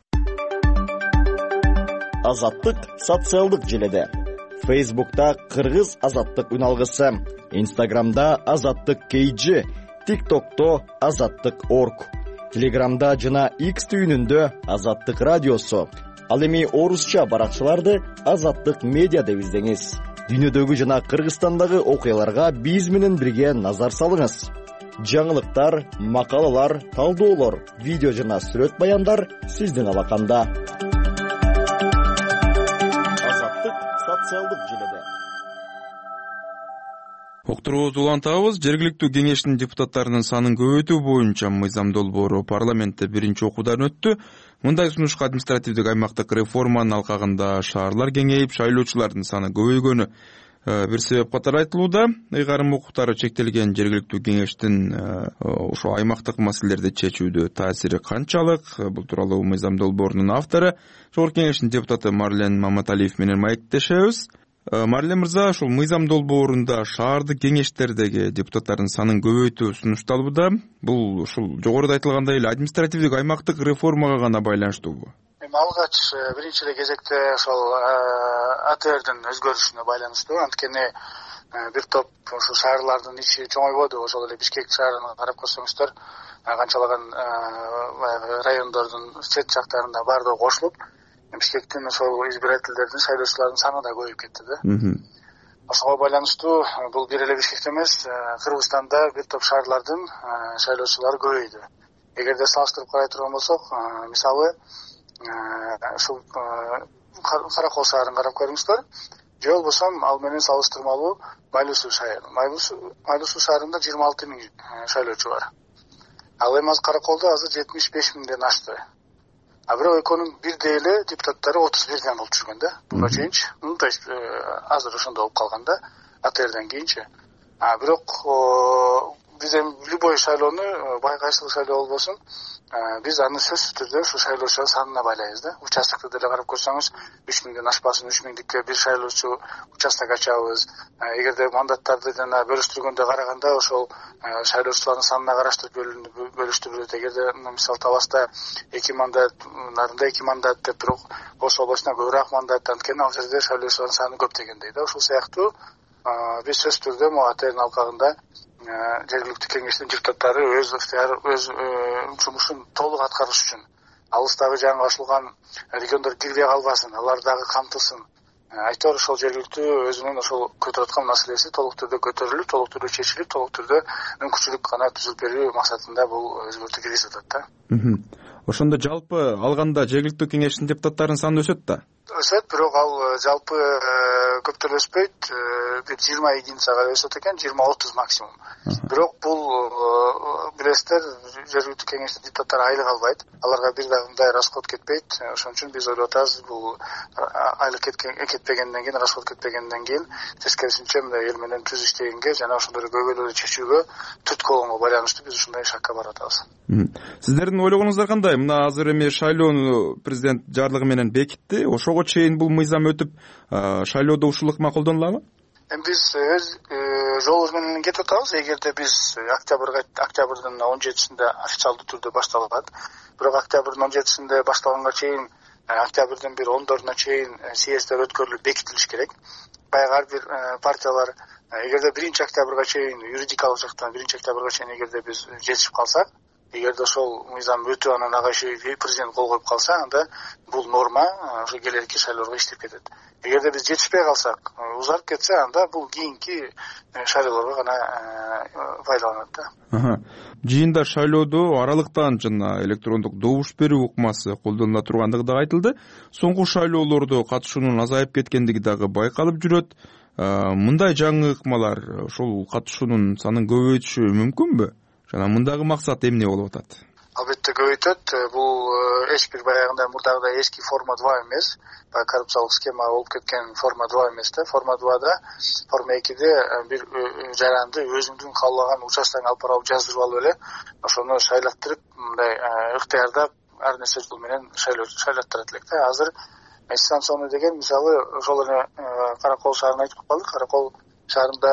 Азаттык социалдык желеде. Facebook'ta Кыргыз Азаттык үналгысы, Instagram'da Азаттык KG, TikTok'ta Азаттык.org, Telegram'da жана X түйүнүндө Азаттык радиосу. Ал эми орусча баракчаларды Азаттык медиа деп издеңиз. Дүйнөдөгү жана Кыргызстандагы окуяларга биз менен бирге назар салыңыз. Жаңылыктар, макалалар, талдоолор, видео жана сүрөт баяндар сиздин алаканда. Азаттык социалдык желеде. Уктуруубузду улантабыз. Жергиликтүү кеңештин депутаттарынын санын көбөйтүү боюнча мыйзам долбоору парламентте биринчи окуудан өттү. Мындай сунушка административдик аймактык реформанын алкагында шаарлар кеңейип, шайлоочулардын саны көбөйгөнү бир себеп катары айтылууда. Ыйгарым укуктары чектелген жергиликтүү кеңештин ошо аймактык маселелерди чечүүдө таасири канчалык? Бул тууралуу мыйзам долбоорунун автору Жогорку кеңештин депутаты Марлен Маматалиев менен маектешебиз. Марлен мырза, ушул мыйзам долбоорунда шаардык кеңештердеги депутаттардын санын көбөйтүү сунушталууда. Бул ушул жогоруда айтылгандай эле административдик аймактык реформага гана байланыштуубу? Алгач биринчи эле кезекте ошол АТРдин өзгөрүшүнө байланыштуу. Анткени бир топ ушул шаарлардын ичи чоңойбоду. Ошол эле Бишкек шаарына карап көрсөңүздөр, канчалаган райондордун чет жактарында баардыгы кошулуп, Бишкектин ошол избирательдердин, шайлоочулардын саны да көбөйүп кетти да. Ошого байланыштуу бул бир эле Бишкекте эмес, Кыргызстанда бир топ шаарлардын шайлоочулары көбөйдү. Эгерде салыштырып карай турган болсок, мисалы ушул Каракол шаарын карап көрүңүздөр, же болбосо ал менен салыштырмалуу Майлуу Суу шаары. Майлуу Суу шаарында 26 миң шайлоочу бар. Ал эми Караколдо азыр 75 миңден ашты. А бирок экөөнүн бирдей эле депутаттары 31ден болуп жүргөн да. Буга чейинчи. То есть азыр ошондо болуп калган да, АТРден кийинчи. А бирок биз эми любой шайлоону бай кайсыл шайлоо болбосун биз аны сөзсүз түрдө ушу шайлоочулардын санына байлайбыз да. Участокты деле карап көрсөңүз 3000ден ашпасын, 3000дикке бир шайлоочу участок ачабыз. Эгерде мандаттарды жана бөлүштүргөндө караганда ошол шайлоочулардын санына караштырып бөлүштүрүлөт. Эгерде мисалы Таласта 2 мандат, Нарында 2 мандат деп бирок Ош областына көбүрөөк мандат, анткени ал жерде шайлоочулардын саны көп дегендей да. Ушул сыяктуу биз сөзсүз түрдө АТРдин алкагында жергиликтүү кеңештин депутаттары өз жумушун толук аткарыш үчүн алыстагы жаңы ачылган региондор кирбей калбасын, алар дагы камтылсын. Айтор ошол жергиликтүү өзүнүн ошол көтөрүп аткан маселеси толук түрдө көтөрүлүп, толук түрдө чечилип, толук түрдө мүмкүнчүлүк гана түзүп берүү максатында бул өзгөртүү киргизип атат да. Ошондо жалпы алганда жергиликтүү кеңештин депутаттарынын саны өсөт да? Өсөт, бирок ал жалпы көптөр өспөйт. Бир 20 единицага өсөт экен, 20-30 максимум. Бирок бул билесиздер, жергиликтүү кеңештин депутаттары айлык албайт. Аларга бир дагы мындай расход кетпейт. Ошон үчүн биз ойлоп атабыз, бул айлык кетпегенден кийин, расход кетпегенден кийин тескерисинче мындай эл менен түз иштегенге жана ошондой көйгөйлөрдү чечүүгө түрткү болгонго байланыштуу биз ушундай шакка барып атабыз. Сиздердин ойлогонуңуздар кандай? Мына азыр эми шайлоону президент жарлыгы менен бекитти. Ошого чейин бул мыйзам өтүп, шайлоодо ушул ыкма колдонулабы? Эми биз өз жолубуз менен кетип атабыз. Эгерде биз октябрдын 17-синде официалдуу түрдө башталат. Бирок октябрдын 17-синде башталганга чейин, октябрдын бир 10-доруна чейин съезддер өткөрүлүп бекитилиш керек. Баягы ар бир партиялар эгерде 1-октябрга чейин юридикалык жактан 1-октябрга чейин эгерде биз жетишип калсак, эгерде ошол мыйзам өтүп анан ага президент кол коюп калса, анда бул норма ошо келерки шайлоого иштеп кетет. Эгерде биз жетишпей калсак, узарып кетсе, анда бул кийинки шайлоолорго гана пайдаланат да. Жыйында шайлоодо аралыктан жана электрондук добуш берүү ыкмасы колдонула тургандыгы дагы айтылды. Соңку шайлоолордо катышуунун азайып кеткендиги дагы байкалып жүрөт. Мындай жаңы ыкмалар ошол катышуунун санын көбөйтүшү мүмкүнбү? Жана мындагы максат эмне болуп атат? Албетте көбөйтөт. Бул эч бир баягындай мурдагыдай эски форма 2 эмес. Баягы коррупциялык схема болуп кеткен форма 2 эмес да. Форма 2да, форма 2де бир жаранды өзүңдүн каалаган участоңо алып барып жаздырып алып эле, ошону шайлаттырып, мындай ыктыярдап, ар нерсе жол менен шайлаттырат элек да. Азыр дистанционный деген мисалы ошол эле Каракол шаарына айтып калдык. Каракол шаарында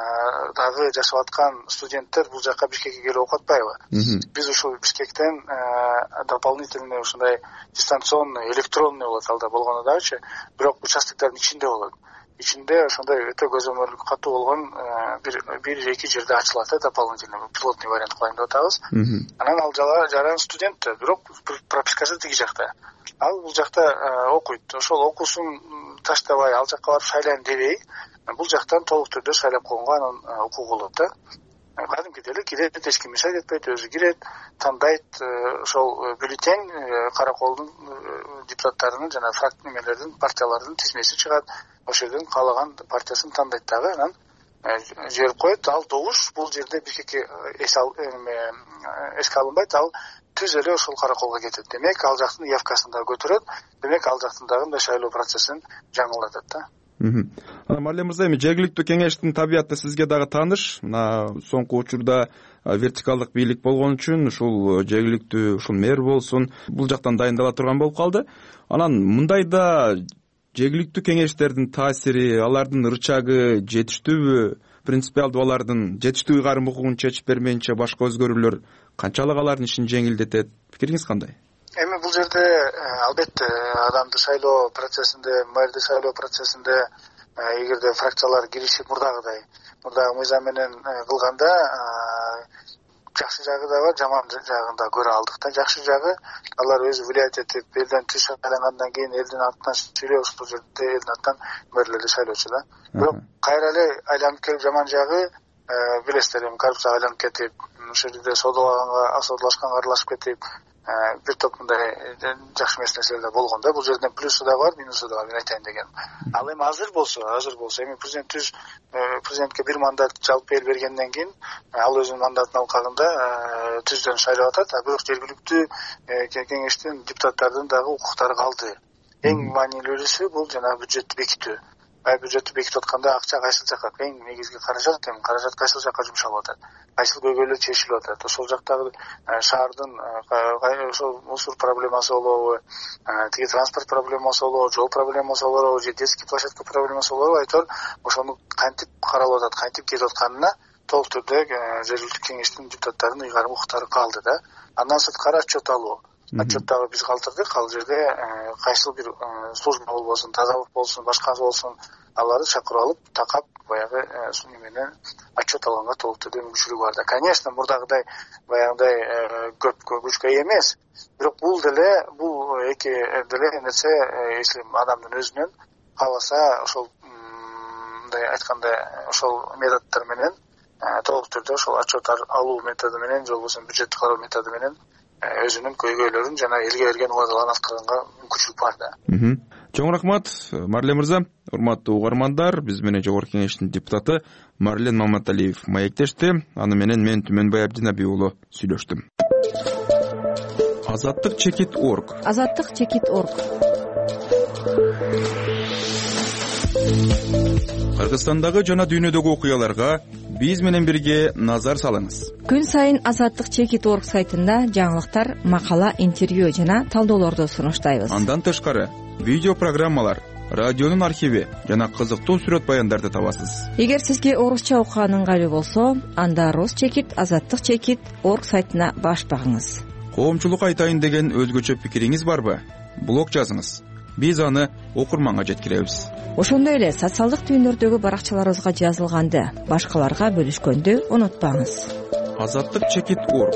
дагы жашап аткан студенттер бул жакка Бишкекке келип окуп атпайбы? Биз ушул Бишкектен дополнительный ушундай дистанционный, электронный болот алда болгону дагычы, бирок участоктордун ичинде болот. Ичинде ошондой өтө көзөмөлдү катуу болгон бир-эки жерде ачылат, дополнительный пилотный вариант кылайын деп атабыз. Анан ал жаран студент, бирок пропискасы тиги жакта. Ал бул жакта окуйт. Ошол окуусун таштабай, ал жакка барып шайлайм дебей, бул жактан толук түрдө шайлап койгонго анын укугу болот да. Кадимкидей эле кирет, эч ким мешать этпейт, өзү кирет, тандайт, ошол бюллетень Караколдун депутаттарынын жана фракциялардын, партиялардын тизмеси чыгат. Ошол жерден каалаган партиясын тандайт дагы, анан жиберип коет. Ал добуш бул жерде Бишкекке эске алынбайт, ал түз эле ошол Караколго кетет. Демек, ал жактын явкасын да көтөрөт. Демек, ал жактын дагы мындай шайлоо процессин жаңылатат да. Марлен мырза, эми жергиликтүү кеңештин табияты сизге дагы тааныш. Мына соңку учурда вертикалдык бийлик болгон үчүн ушул жергиликтүү ушул мэр болсун, бул жактан дайындала турган болуп калды. Анан мындайда жергиликтүү кеңештердин таасири, алардын ырчагы жетиштүүбү? Принципиалдуу алардын жетиштүү ыйгарым укугун чечип бермейинче башка өзгөрүүлөр канчалык алардын ишин жеңилдетет? Пикириңиз кандай? Эми бул жерде албетте адамды шайлоо процессинде, мэрди шайлоо процессинде эгерде фракциялар киришип мурдагы мыйзам менен кылганда жакшы жагы да бар, жаман жагын да көрө алдык да. Жакшы жагы, алар өзү влиять этип, элден түз шайлангандан кийин элдин атынан сүйлөп, ошол жерде элдин атынан мэрлерди шайлоочу да. Бирок кайра эле айланып келип жаман жагы, билесиздер, эми коррупцияга айланып кетип, ошол жерде содалашканга аралашып кетип, бир топ мындай жакшы эмес нерселер да болгон да. Бул жерден плюсу да бар, минусу да бар, мен айтайын дегеним. Ал эми азыр болсо, эми президентке бир мандат жалпы эл бергенден кийин, ал өзүнүн мандатынын алкагында түздөн шайлап атат, бирок жергиликтүү кеңештин депутаттардын дагы укуктары калды. Эң маанилүүсү бул жана бюджетти бекитүү. баягы бюджеттти бекитип атканда акча кайсыл жака, эң негизги каражат кайсыл жака жумшалып атат, кайсыл көйгөйлөр чечилип атат. Ошол жактагы шаардын ошол мусор проблемасы болобу, тиги транспорт проблемасы болобу, жол проблемасы болобу, же детский площадка проблемасы болобу, айтор ошону кантип каралып атат, кантип кетип атканына толук түрдө жергиликтүү кеңештин депутаттарынын ыйгарым укуктары калды да. Андан сырткары отчет алуу. Отчет дагы биз калтырдык. Ал жерде кайсыл бир служба болбосун, тазалык болсун, башкасы болсун, аларды чакырып алып, такап баягы менен отчет алганга толук түрдө мүмкүнчүлүгү бар да. Конечно, мурдагыдай баягыдай көп күчкө ээ эмес. Бирок бул эки деле нерсе, если адамдын өзүнөн кааласа, ошол мындай айтканда ошол методдор менен толук түрдө ошол отчет алуу методу менен же болбосо бюджетти кароо методу менен өзүнүн көйгөйлөрүн жана элге берген убадаларын аткарганга мүмкүнчүлүк бар да. Чоң рахмат, Марлен мырза. Урматтуу угармандар, биз менен Жогорку Кеңештин депутаты Марлен Маматалиев маектешти. Аны менен мен Түмөнбай Абдинабий уулу сүйлөштүм. Азаттык чекит.org. Азаттык чекит.org. Кыргызстандагы жана дүйнөдөгү окуяларга биз менен бирге назар салыңыз. Күн сайын Азаттык чекит.org сайтында жаңылыктар, макала, интервью жана талдоолорду сунуштайбыз. Андан тышкары видео программалар, радионун архиви жана кызыктуу сүрөт баяндарды табасыз. Эгер сизге орусча окуган ыңгайлуу болсо, анда Рус чекит, Азаттык чекит.org сайтына баш багыңыз. Коомчулукка айтайын деген өзгөчө пикириңиз барбы? Блог жазыңыз. Биз аны окурманга жеткиребиз. Ошондой эле социалдык түйүндөрдөгү баракчаларыбызга жазылганды башкаларга бөлүшкөндү унутпаңыз. Азаттык чекит.org.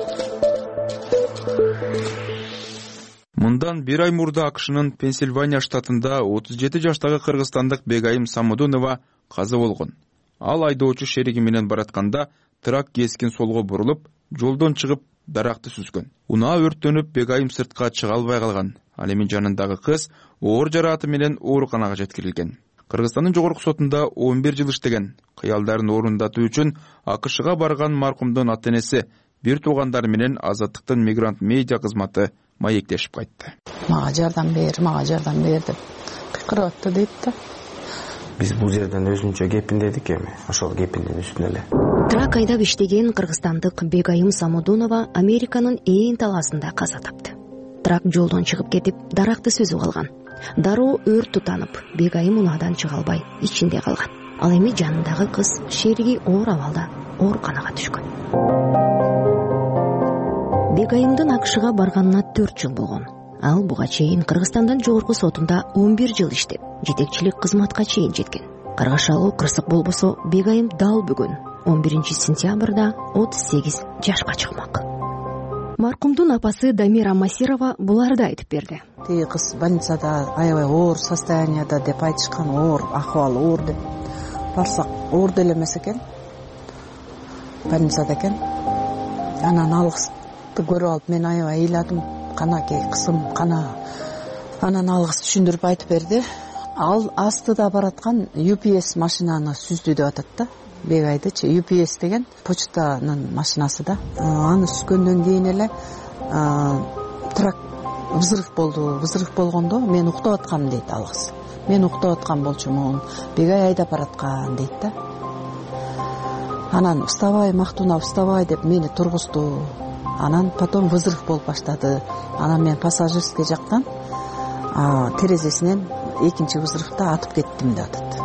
Мындан бир ай мурда АКШнын Пенсильвания штатында 37 жаштагы кыргызстандык Бегайым Самудунова каза болгон. Ал айдоочу шериги менен баратканда трак кескин солго бурулуп, жолдон чыгып даракты сүзгөн. Унаа өрттөнүп, Бегайым сыртка чыга албай калган. Ал эми жанындагы кыз оор жарааты менен ооруканага жеткирилген. Кыргызстандын жогорку сотунда 11 жыл иштеген, кыялдарын орундатуу үчүн АКШга барган маркумдун ата-энеси бир туугандары менен Азаттыктын мигрант медиа кызматы маектешип кайтты. Мага жардам бер деп кыйкырып атты дейт да. Биз бул жерден өзүнчө кепиндедик эми, ошол кепиндин үстүнө эле. Трак айдап иштеген кыргызстандык Бегайым Самудунова Американын ээн талаасында каза тапты. Трак жолдон чыгып кетип, даракты сүзүп алган. Дароо өрт тутанып, Бегайым унаадан чыга албай ичинде калган. Ал эми жанындагы кыз шериги оор абалда ооруканага түшкөн. Бегайымдын АКШга барганына 4 жыл болгон. Ал буга чейин Кыргызстандын жогорку сотунда 11 жыл иштеп, жетекчилик кызматка чейин жеткен. Каргашалуу кырсык болбосо, Бегайым дал бүгүн 11 сентябрда 38 жашка чыкмак. Маркумдун апасы Дамира Масирова буларды айтып берди. Тиги кыз больницада аябай оор состоянияда деп айтышкан, оор акыбалы оор деп. Барсак оор деле эмес экен. Больницада экен. Анан алгысты көрүп алып мен аябай ыйладым. Канакей кызым, кана. Анан алгыс түшүндүрүп айтып берди. Ал астыда бараткан UPS машинаны сүздү деп атат да. Бегайдычы UPS деген почтанын машинасы да. Аны сүзгөндөн кийин эле трак взрыв болду. Взрыв болгондо мен уктап аткам дейт алгыс. Мен уктап аткан болчумун. Бегай айдап бараткан дейт да. Анан вставай, Мактуна, вставай деп мени тургузду. Анан потом взрыв болуп баштады. Анан мен пассажирский жактан терезесинен экинчи взрывда атып кеттим деп атат.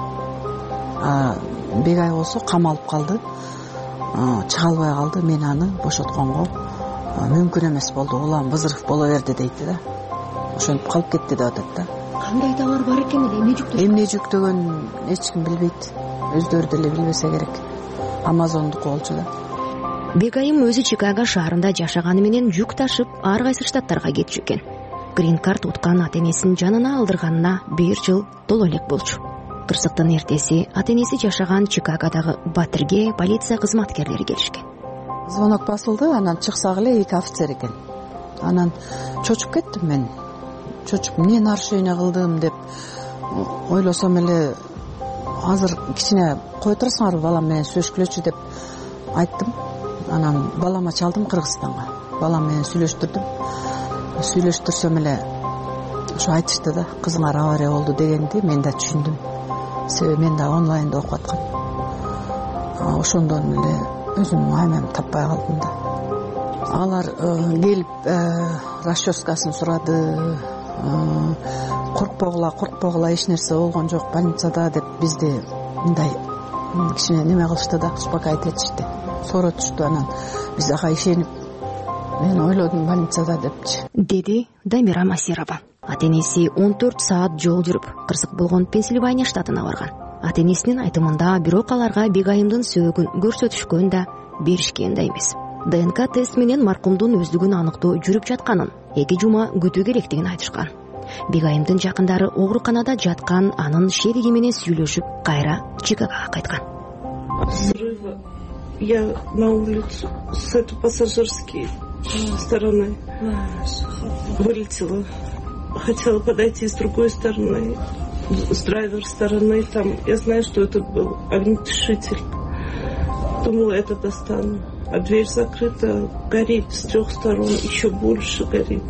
Бегай болсо камалып калды, чыга албай калды. Мен аны бошотконго мүмкүн эмес болду. Улам взрыв боло берди дейт да. Ошентип калып кетти деп атат да. Кандай товар бар экен эле, эмне жүктөгөн? Эмне жүктөгөн эч ким билбейт. Өздөрү деле билбесе керек. Амазондуку болчу да. Бегайым өзү Чикаго шаарында жашаганы менен жүк ташып, ар кайсы штаттарга кетчү экен. Грин карт уткан ата-энесин жанына алдырганына 1 жыл толо элек болчу. Кырсыктын эртеси ата-энеси жашаган Чикагодагы Батырге полиция кызматкерлери келишкен. Звонок басылды, анан чыксак эле 2 офицер экен. Анан чочуп кеттим мен. Чочуп, эмне нарушение кылдым деп ойлосом эле, азыр кичине кое турасыңарбы, балам менен сүйлөшкүлөчү деп айттым. Анан балама чалдым Кыргызстанга. Балам менен сүйлөштүрдүм. Сүйлөштүрсөм эле ошо айтышты да, кызыңар авария болду дегенди мен да түшүндүм. себеби мен да онлайнда окуп аткам. Ошондон эле өзүмдүн аймамды таппай калдым да. Алар келип расческасын сурады. Коркпогула эч нерсе болгон жок больницада деп бизди мындай кичине неме кылышты да, успокаивать этишти, сооротушту. Анан биз ага ишенип мен ойлодум больницада депчи, деди Дамира Масирова. Ата-энеси 14 саат жол жүрүп, кырсык болгон Пенсильвания штатына барган. Ата-энесинин айтымында бирок аларга Бегайымдын сөөгүн көрсөтүшкөн да, беришкен да эмес. ДНК тест менен маркумдун өздүгүн аныктоо жүрүп жатканын, 2 жума күтүү керектигин айтышкан. Бегайымдын жакындары ооруканада жаткан, анын шериги менен сүйлөшүп, кайра Чикагога кайткан. Я на улицу с этой пассажирской стороны вылетела. Хотела подойти с другой стороны, с драйвер стороны. Там я знаю, что это был огнетушитель. Думала, это достану. А дверь закрыта, горит с 3 сторон, еще больше горит.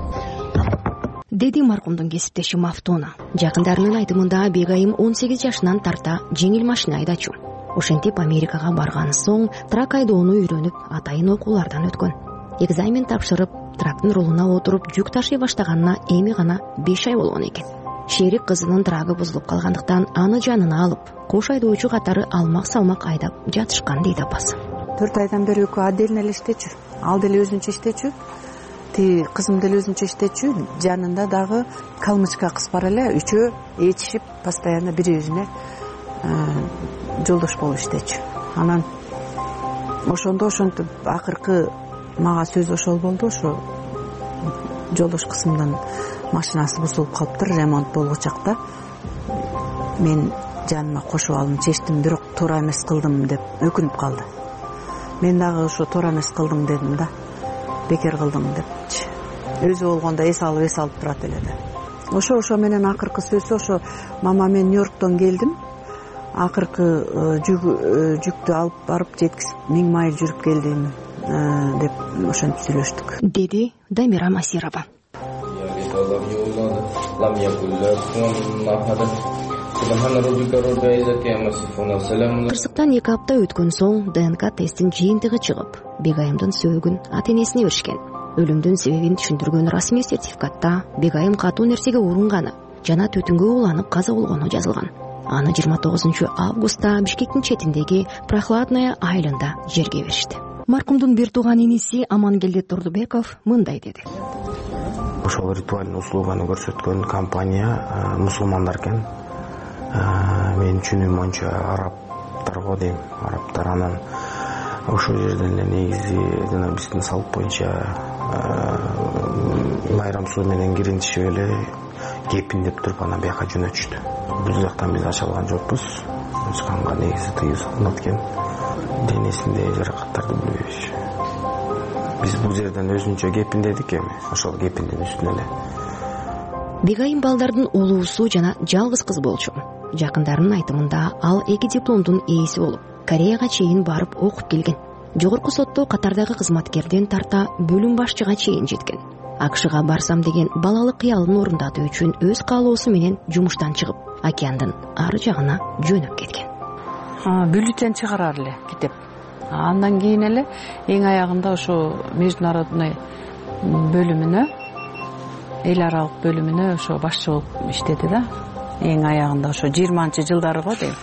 Деди маркумдун кесиптеши Мафтона. Жакындарынын айтымында Бегайым 18 жашынан тарта жеңил машина айдачу. Ошентип Америкага барган соң трак айдоону үйрөнүп, атайын окуулардан өткөн. Экзамен тапшырып, трактын рулуна отуруп жүк ташый баштаганына эми гана 5 ай болгон экен. Шерик кызынын трагы бузулуп калгандыктан аны жанына алып, кош айдоочу катары алмак-салмак айдап жатышкан дейт апасы. 4 айдан бери экөө отдельно эле иштечү. Ал деле өзүнчө иштечү. Кызым деле өзүнчө иштечү. Жанында дагы калмычка кыз бар эле. Үчөө ээрчишип, постоянно бири-бирине жолдош болуп иштечү. Анан ошентип акыркы мага сөз ошол болду. Ошо жолдош кызымдын машинасы бузулуп калыптыр, ремонт болгучакта. Мен жаныма кошуп алып чечтим, бирок туура эмес кылдым деп өкүнүп калды. Мен дагы ошо туура эмес кылдым дедим да, бекер кылдым депчи. Өзү болгондо эс алып турат эле да. Ошо менен акыркы сөзү ошо мама мен Нью-Йорктон келдим. Акыркы жүктү алып барып жеткизип 1000 майыл жүрүп келдим деп ошентип сүйлөштүк, деди Дамира Масирова. Кырсыктан 2 апта өткөн соң ДНК тесттин жыйынтыгы чыгып, Бегайымдын сөөгүн ата-энесине беришкен. Өлүмдүн себебин түшүндүргөн расмий сертификатта Бегайым катуу нерсеге урунганы жана төтүнгө уланып каза болгону жазылган. Аны 29 августта Бишкектин четиндеги Прохладная айылында жерге беришти. Маркумдун бир тууган иниси Амангелди Турдубеков мындай деди. Ошол ритуальный услуганы көрсөткөн компания мусулмандар экен. Мен түшүнүм боюнча арабтар го дейм, арабтар. Анан ошол жерден эле негизи жана биздин салт боюнча майрам суу менен киринтишип эле кепиндеп туруп анан бияка жөнөтүштү. Бул жактан биз ача алган жокпуз. Ачканга негизи тыюу салынат экен. Денесинде жаракаттарды билбейбиз. Биз бул жерден өзүнчө кепиндедик эми, ошол кепиндин үстүнө эле. Бегайым балдардын улуусу жана жалгыз кыз болчу. Жакындарынын айтымында ал 2 дипломдун ээси болуп, Кореяга чейин барып окуп келген. Жогорку сотто катардагы кызматкерден тарта бөлүм башчыга чейин жеткен. АКШга барсам деген балалык кыялын орундатуу үчүн өз каалоосу менен жумуштан чыгып, океандын ары жагына жөнөп кеткен. Бюллетень чыгарар эле кетип. Андан кийин эле эң аягында ошо международный бөлүмүнө, эл аралык бөлүмүнө ошо башчы болуп иштеди да. Эң аягында ошо 20-жылдары го дейм.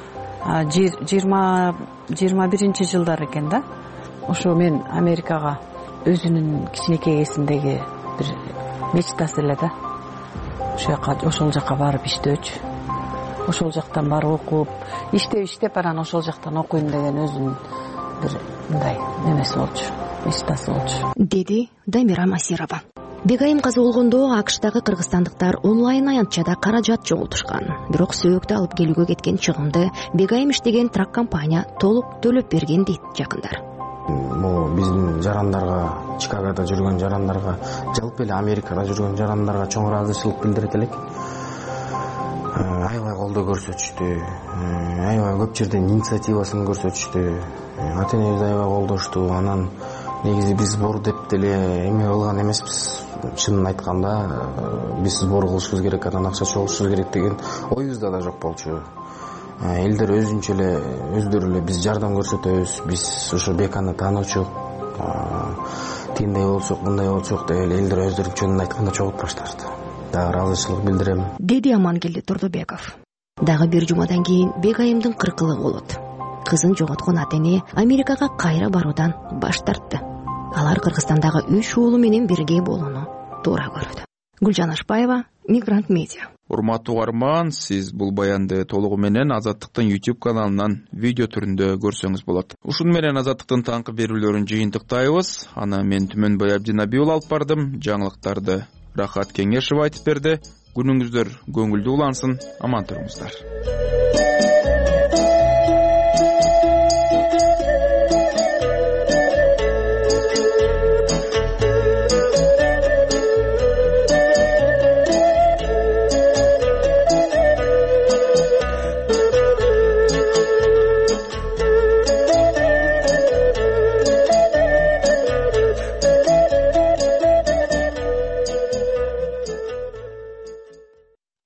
21 жылдар экен да. Ошо мен Америкага өзүнүн кичинекей кезиндеги бир мечтасы эле да. Ошол жака барып иштөөчү. Ошол жактан барып окуп, иштеп анан ошол жактан окуйм деген өзүнүн бир мындай немеси болчу, мечтасы болчу, деди Дамира Масирова. Бегайым каза болгондо АКШдагы кыргызстандыктар онлайн аянтчада каражат жоготушкан. Бирок сөөгдү алып келүүгө кеткен чыгымды Бегайым иштеген трак компания толук төлөп берген дейт жакындар. Бул биздин жарандарга, Чикагода жүргөн жарандарга, жалпы эле Америкада жүргөн жарандарга чоң ыраазычылык билдирет элек. Аябай колдоо көрсөтүштү. Аябай көп жерден инициативасын көрсөтүштү. Ата-энебиз аябай колдошту. Анан негизи биз бору деп деле эме кылган эмеспиз. чынын айтканда биз сбор кылышыбыз керек, анан акча чогултушубуз керек деген оюбузда да жок болчу. Элдер өзүнчө эле өздөрү эле биз жардам көрсөтөбүз, биз ошо беканы таанучу, тиндей болсок, мындай болсок деп элдер өздөрү чынын айтканда чогултуп башташты. Дагы ыраазычылык билдирем, деди Амангелди Турдубеков. Дагы бир жумадан кийин Бегайымдын 40 болот. Кызын жоготкон ата-эне Америкага кайра баруудан баш тартты. Алар Кыргызстандагы 3 уулу менен бирге болууну туура көрдү. Гүлжан Ашпаева, Мигрант Медиа. Урматтуу угарман, сиз бул баянды толугу менен Азаттыктын YouTube каналынан видео түрүндө көрсөңүз болот. Ушун менен Азаттыктын таңкы берүүлөрүн жыйынтыктайбыз. Аны мен Түмөнбай Абдинабий алып бардым. Жаңылыктарды Рахат Кеңешев айтып берди. Күнүңүздөр көңүлдүү улансын, аман туруңуздар.